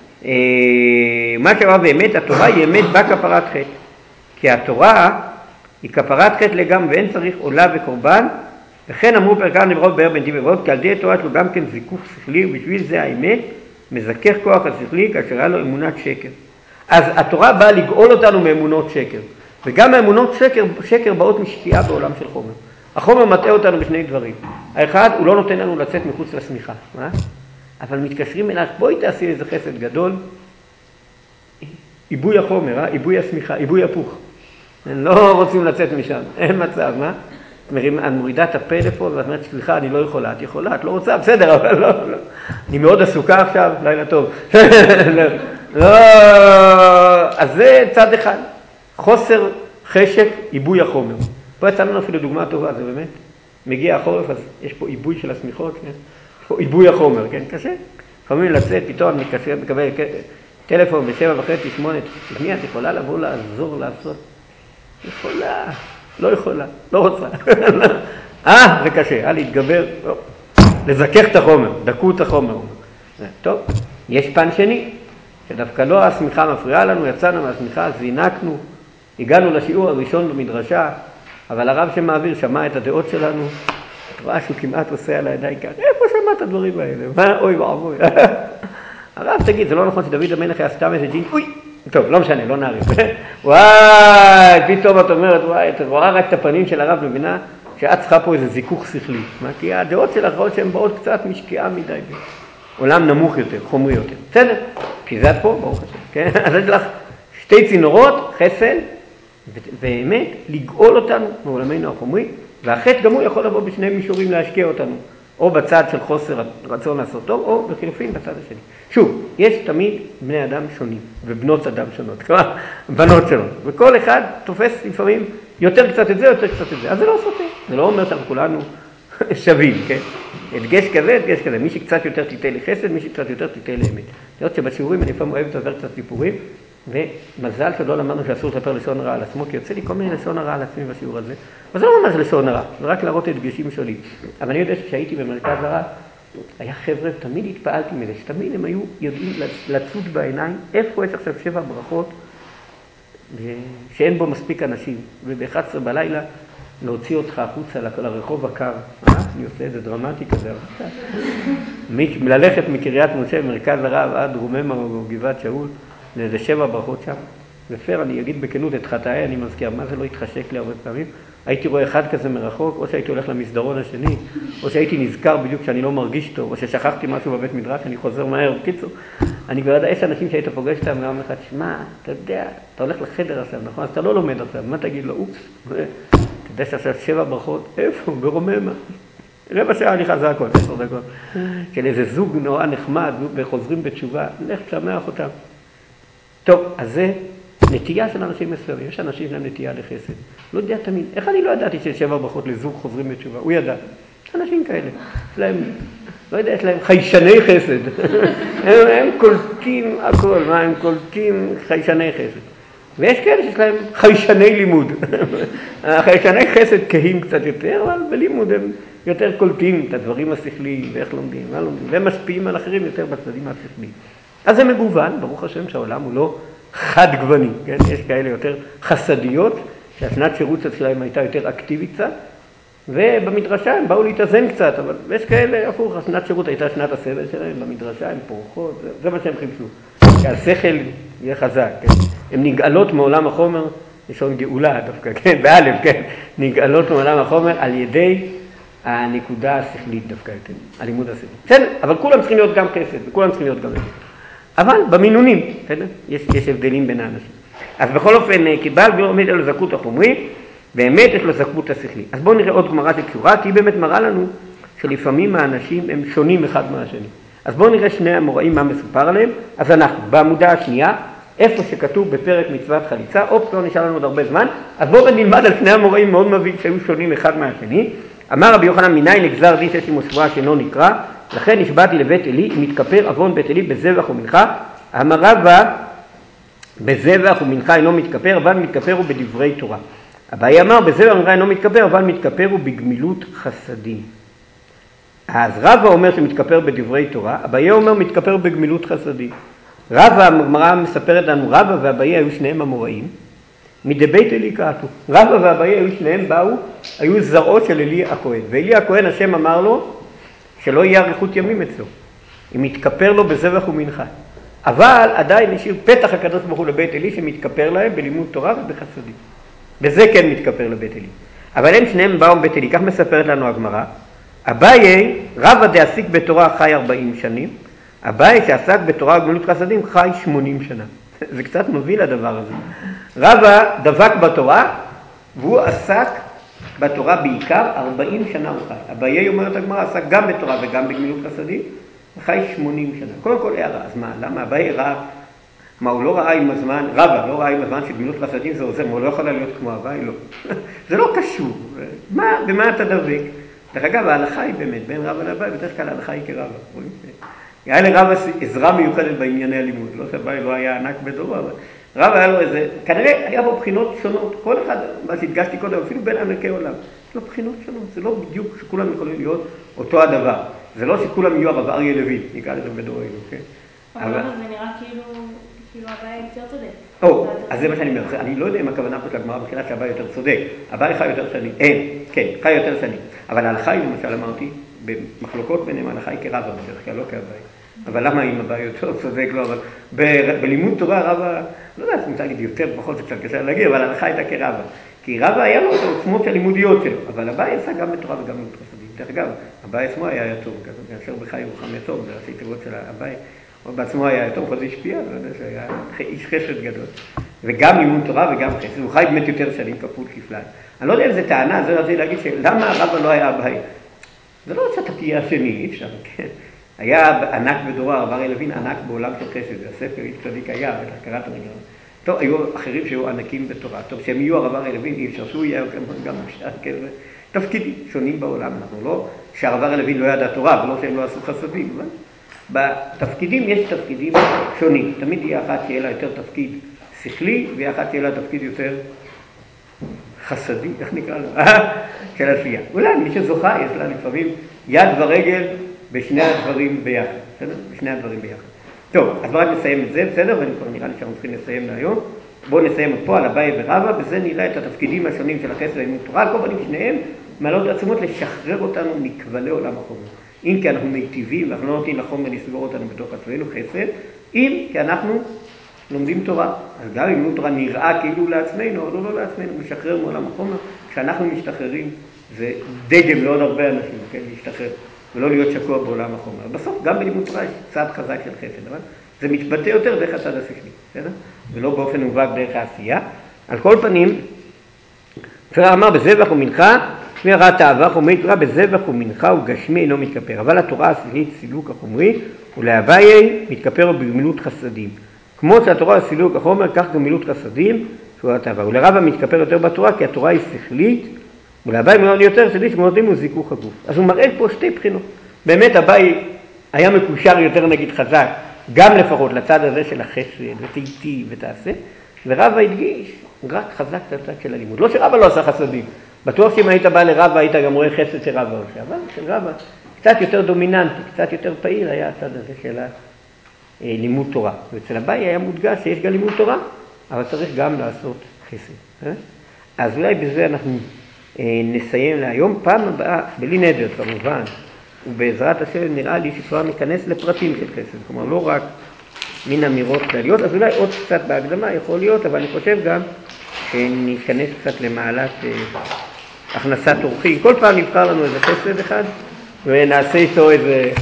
מה שאמר באמת, התורה היא אמת בכפרת חטא. כי התורה היא כפרת חטא לגמרי, ואין צריך עולה וקורבן, וכן אמרו פרקה נברות באר בן דיברות, כי על די התורה יש לו גם כן זיכוך שכלי, ובשביל זה האמת מזכך כוח השכלי, כאשר היה לו אמונת שקר. אז התורה באה לגאול אותנו מאמונות שקר, וגם האמונות שקר באות משקיעה בעולם של חומר. החומר מטעה אותנו בשני דברים. האחד, הוא לא נותן לנו לצאת מחוץ לשמיכה, אבל מתקשרים אליו, בואי תעשי איזה חסד גדול, עיבוי החומר, עיבוי השמיכה, עיבוי הפוך. הם לא רוצים לצאת משם, אין מצב, מה? את מורידה את הפלאפון ואת אומרת, סליחה, אני לא יכולה, את יכולה, את לא רוצה, בסדר, אבל לא. אני מאוד עסוקה עכשיו, לילה טוב. לא, אז זה צד אחד, חוסר חשק, עיבוי החומר. פה יצא לנו אפילו דוגמה טובה, זה באמת, מגיע החורף, אז יש פה עיבוי של השמיכות, כן? יש פה עיבוי החומר, כן? קשה. לפעמים לצאת, פתאום מתקשר, מקבל טלפון ב7:30, 8, תשמעי, את יכולה לבוא לעזור, לעשות? יכולה, לא יכולה, לא רוצה. זה קשה, להתגבר, לא. לזכך את החומר, דקו את החומר. טוב, יש פן שני, שדווקא לא השמיכה מפריעה לנו, יצאנו מהשמיכה, זינקנו, הגענו לשיעור הראשון במדרשה, אבל הרב שמעביר שמע את הדעות שלנו, את רואה שהוא כמעט עושה על הידיים כאן, איפה שמע את הדברים האלה? מה? אוי ואבוי. הרב תגיד, זה לא נכון שדוד המלך היה סתם איזה ג'ינק, אוי, טוב, לא משנה, לא נעריך. וואי, פתאום את אומרת, וואי, את רואה רק את הפנים של הרב, מבינה שאת צריכה פה איזה זיכוך שכלי. כי הדעות שלך רואות שהן באות קצת משקיעה מדי, עולם נמוך יותר, חומרי יותר. בסדר? כי זה את פה, ברוך השם. כן? אז יש לך שתי צינורות, חסד, באמת לגאול אותנו מעולמנו החומרי, והחטא גם הוא יכול לבוא בשני מישורים להשקיע אותנו, או בצד של חוסר רצון לעשות טוב, או בחילופין בצד השני. שוב, יש תמיד בני אדם שונים, ובנות אדם שונות, כלומר, בנות שונות, וכל אחד תופס לפעמים יותר קצת את זה, יותר קצת את זה, אז זה לא סוטה, זה לא אומר שאנחנו כולנו שווים, כן? הדגש כזה, הדגש כזה, מי שקצת יותר תיתה לחסד, מי שקצת יותר תיתה לאמת. זאת שבשיעורים אני לפעמים אוהב לדבר קצת סיפורים, ומזל שלא למדנו שאסור לספר לשון הרע על עצמו, כי יוצא לי כל מיני לשון הרע על עצמי בשיעור הזה. אבל זה לא ממש לשון הרע, זה רק להראות הדגשים שלי. אבל אני יודע שכשהייתי במרכז הרע, היה חבר'ה, תמיד התפעלתי מזה, שתמיד הם היו יודעים לצוד בעיניים, איפה יש עכשיו 7 ברכות, שאין בו מספיק אנשים, וב-11 בלילה להוציא אותך החוצה לרחוב הקר. אני עושה את זה דרמטי כזה. ללכת מקריית משה, מרכז הרב, עד רוממה או גבעת שאול, לאיזה 7 ברכות שם. ופר, אני אגיד בכנות את חטאי, אני מזכיר, מה זה לא התחשק לי הרבה פעמים? הייתי רואה אחד כזה מרחוק, או שהייתי הולך למסדרון השני, או שהייתי נזכר בדיוק שאני לא מרגיש טוב, או ששכחתי משהו בבית מדרש, אני חוזר מהר. בקיצור, אני כבר יודע, יש אנשים שהיית פוגש אותם, ואומר לך, שמע, אתה יודע, אתה הולך לחדר עכשיו, נכון? אז אתה לא לומד עכשיו, מה תגיד לו? אופס, אתה יודע שעכשיו 7 ברכות, איפה? ברוממה. רבע שעה הליכה זה הכל, 10 דקות. של איזה זוג נורא נחמד, וחוזרים בתשובה, לך תשמח אותם. טוב, אז זה נטייה של אנשים מסוימים, יש אנשים שלהם נטייה לחסד. לא יודע תמיד, איך אני לא ידעתי שיש 7 ברכות לזוג חוזרים בתשובה? הוא ידע. אנשים כאלה, יש להם, לא יודע, יש להם חיישני חסד. הם קולטים הכל, מה? הם קולטים חיישני חסד. ויש כאלה שיש להם חיישני לימוד. החיישני חסד כהים קצת יותר, אבל בלימוד הם יותר קולטים את הדברים השכליים, ואיך לומדים, מה לומדים, והם משפיעים על אחרים יותר בצדדים השכליים. אז זה מגוון, ברוך השם שהעולם הוא לא חד גווני, כן? יש כאלה יותר חסדיות, שהשנת שירות שלהם הייתה יותר אקטיבית קצת, ובמדרשה הם באו להתאזן קצת, אבל יש כאלה, הפוך, שנת שירות הייתה שנת הסבל שלהם, במדרשה הם פורחות, זה מה שהם חיפשו. שהשכל יהיה חזק, כן? הם נגאלות מעולם החומר, לשון גאולה דווקא, כן, באלף, כן, נגאלות מעולם החומר על ידי הנקודה השכלית דווקא, כן, הלימוד השכלי. בסדר, אבל כולם צריכים להיות גם חסד, וכולם צריכים להיות גם חסד. אבל במינונים, בסדר? יש הבדלים בין האנשים. אז בכל אופן, קיבל באמת על הזכות החומרית, באמת יש לו זכות השכלית. אז בואו נראה עוד גמרא שקשורה, כי היא באמת מראה לנו שלפעמים האנשים הם שונים אחד מהשני. אז בואו נראה שני המוראים מה מסופר עליהם. אז אנחנו, בעמודה השנייה, איפה שכתוב בפרק מצוות חליצה, לא נשאר לנו עוד הרבה זמן, אז בואו נלמד על שני המוראים מאוד מבין שהיו שונים אחד מהשני. אמר רבי יוחנן, מניין נגזר דין שיש עמו שבועה שאינו נקרא, לכן נשבעתי לבית עלי, אם מתכפר עוון בית עלי בזבח ומנחה. אמר רבא, בזבח ומנחה אינו מתכפר, אבל מתכפר הוא בדברי תורה. אביי אמר, בזבח ומנחה אינו מתכפר, אבל מתכפר הוא בגמילות חסדים. אז רבא אומר שמתכפר בדברי תורה, אביי אומר מתכפר בגמילות חסדים. רבא, הגמרא מספרת לנו, רבא ואביי היו שניהם אמוראים, מדבית עלי קאטו. רבא ואביי היו שניהם היו זרעות של עלי הכהן. ועלי הכהן השם אמר לו שלא יהיה אריכות ימים אצלו, אם יתכפר לו בזבח ומנחה. אבל עדיין השאיר פתח הקדוש ברוך הוא לבית עלי שמתכפר להם בלימוד תורה ובחסדים. בזה כן מתכפר לבית עלי. אבל הם שניהם באו מבית עלי, כך מספרת לנו הגמרא. אביי, רבא דעסיק בתורה חי 40 שנים, אביי שעסק בתורה וגמילות חסדים חי 80 שנה. זה קצת מוביל הדבר הזה. רבא דבק בתורה, והוא עסק בתורה בעיקר 40 שנה הוא חי. אביי, אומרת הגמרא, עסק גם בתורה וגם בגמילות חסדים, חי 80 שנה. קודם כל הערה, אז מה, למה אביי ראה, מה הוא לא ראה עם הזמן, רבא לא ראה עם הזמן שגמילות חסדים זה עוזר, הוא לא יכול להיות כמו אביי, לא. זה לא קשור. במה אתה דבק? דרך אגב, ההלכה היא באמת, בין רבא לאביי, בדרך כלל ההלכה היא כרבא. היה לרבא עזרה מיוחדת בענייני הלימוד, לא שאביי לא היה ענק בדורו, אבל רבא היה לו איזה, כנראה היה בו בחינות שונות, כל אחד, מה שהדגשתי קודם, אפילו בין ענקי עולם, יש לו בחינות שונות, זה לא בדיוק שכולם יכולים להיות אותו הדבר, זה לא שכולם יהיו הרב אריה לוין, נקרא לזה בדורנו, כן? אבל זה נראה כאילו אביי יותר צודק. אז זה מה שאני אומר, אני לא יודע אם הכוונה פה של הגמרא מבחינת שאביי יותר צודק, אביי חי יותר שנים, כן, חי יותר שנים, אבל ההלכה היא למשל אמרתי, במחלוקות ביניהם ההלכה היא כרבא בדרך כלל, לא כאביי. אבל למה אם אביי יותר צודק? לא, אבל בלימוד תורה רבא, לא יודע, אני רוצה להגיד יותר, פחות זה קצת קשה להגיד, אבל ההלכה הייתה כרבא. כי רבא היה לו את העוצמות הלימודיות שלו, אבל אביי עשה גם בתורה וגם בגמילות חסדים. דרך אגב, אביי עצמו היה טוב, כאשר בחי רוחם יתום, זה ראשי תיבות של אביי, הוא בעצמו היה טוב, אבל זה השפיע, לא יודע שהיה איש חסד גדול. וגם לימוד תורה וגם חסד, הוא חי באמת יותר שנים כפול כפליים. אני לא יודע אם זו טענה, זה רציתי להגיד שלמה רבא לא היה אביי. זה לא שאתה תהיה השני, אי אפשר, כן? היה ענק בדורו, הרב אריה לוין, ענק בעולם של חסד, זה הספר איש צדיק היה, בטח קראת רגע. טוב, היו אחרים שהיו ענקים בתורה, טוב, שהם יהיו הרב אריה לוין, אי אפשר שהוא יהיה גם אפשר, כן, תפקידים שונים בעולם, אנחנו לא, שהרב אריה לוין לא ידע תורה, ולא שהם לא עשו חסדים, אבל בתפקידים יש תפקידים שונים, תמיד יהיה אחת שיהיה לה יותר תפקיד שכלי, ויהיה אחת שיהיה לה תפקיד יותר חסדי, איך נקרא לו? של עשייה. אולי מי שזוכה יש לה לפעמים יד ורגל בשני הדברים ביחד, בסדר? בשני הדברים ביחד. טוב, אז רק נסיים את זה, בסדר? ואני כבר נראה לי שאנחנו צריכים לסיים להיום. בואו נסיים פה על אביי ורבא, בזה נראה את התפקידים השונים של החסד ולימוד תורה. על כל פנים שניהם מעלות עצמות לשחרר אותנו מכבלי עולם החומר. אם כי אנחנו מיטיבים, ואנחנו לא נותנים לחומר לסגור אותנו בתוך עצמנו חסד, אם כי אנחנו לומדים תורה. אז גם לימוד תורה נראה כאילו לעצמנו, אבל לא לעצמנו, משחרר מעולם החומר. כשאנחנו משתחררים, זה דגם לעוד הרבה אנשים, כן, להשתחרר, ולא להיות שקוע בעולם החומר. בסוף, גם בלימוד תורה יש צד חזק של חסד, אבל זה מתבטא יותר דרך הצד השכלי, בסדר? ולא באופן מובהק דרך העשייה. על כל פנים, אפשר אמר בזבח ומנחה, שמי הראה תאווה חומרי תורה, בזבח ומנחה וגשמי אינו מתכפר. אבל התורה השכלית סילוק החומרי, ולאביי מתכפר בגמילות חסדים. כמו שהתורה הסילוק החומר, כך גמילות חסדים, שהוא התאווה. ולרבא מתכפר יותר בתורה, כי התורה היא שכלית, ולאביי מאוד יותר שכלית, שמורדים הוא זיכוך הגוף. אז הוא מראה פה שתי בחינות. באמת אביי היה מקושר יותר נגיד חזק, גם לפחות לצד הזה של החסד, ותהיתי ותעשה, ורבא הדגיש רק חזק לצד של הלימוד. לא שרבא לא עשה חסדים. בטוח שאם היית בא לרבא, היית גם רואה חסד שרבא עושה. אבל של רבא קצת יותר דומיננטי, קצת יותר פעיל היה הצד הזה של לימוד תורה. ואצל אביי היה מודגש שיש גם לימוד תורה, אבל צריך גם לעשות חסד. אז אולי בזה אנחנו נסיים להיום. פעם הבאה, בלי נדר כמובן, ובעזרת השם נראה לי שכבר ניכנס לפרטים של חסד, כלומר לא רק מן אמירות כלליות, אז אולי עוד קצת בהקדמה יכול להיות, אבל אני חושב גם שניכנס קצת למעלת הכנסת אורחים. כל פעם נבחר לנו איזה חסד אחד ונעשה איתו איזה,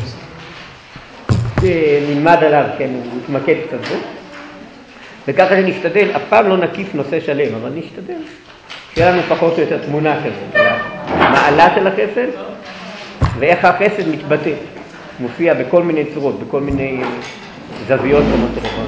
נלמד עליו, כן, נתמקד קצת בו. וככה שנשתדל, אף פעם לא נקיף נושא שלם, אבל נשתדל שיהיה לנו פחות או יותר תמונה כזאת, מעלה של החסד ואיך החסד מתבטא, מופיע בכל מיני צורות, בכל מיני זוויות שונות של החסד.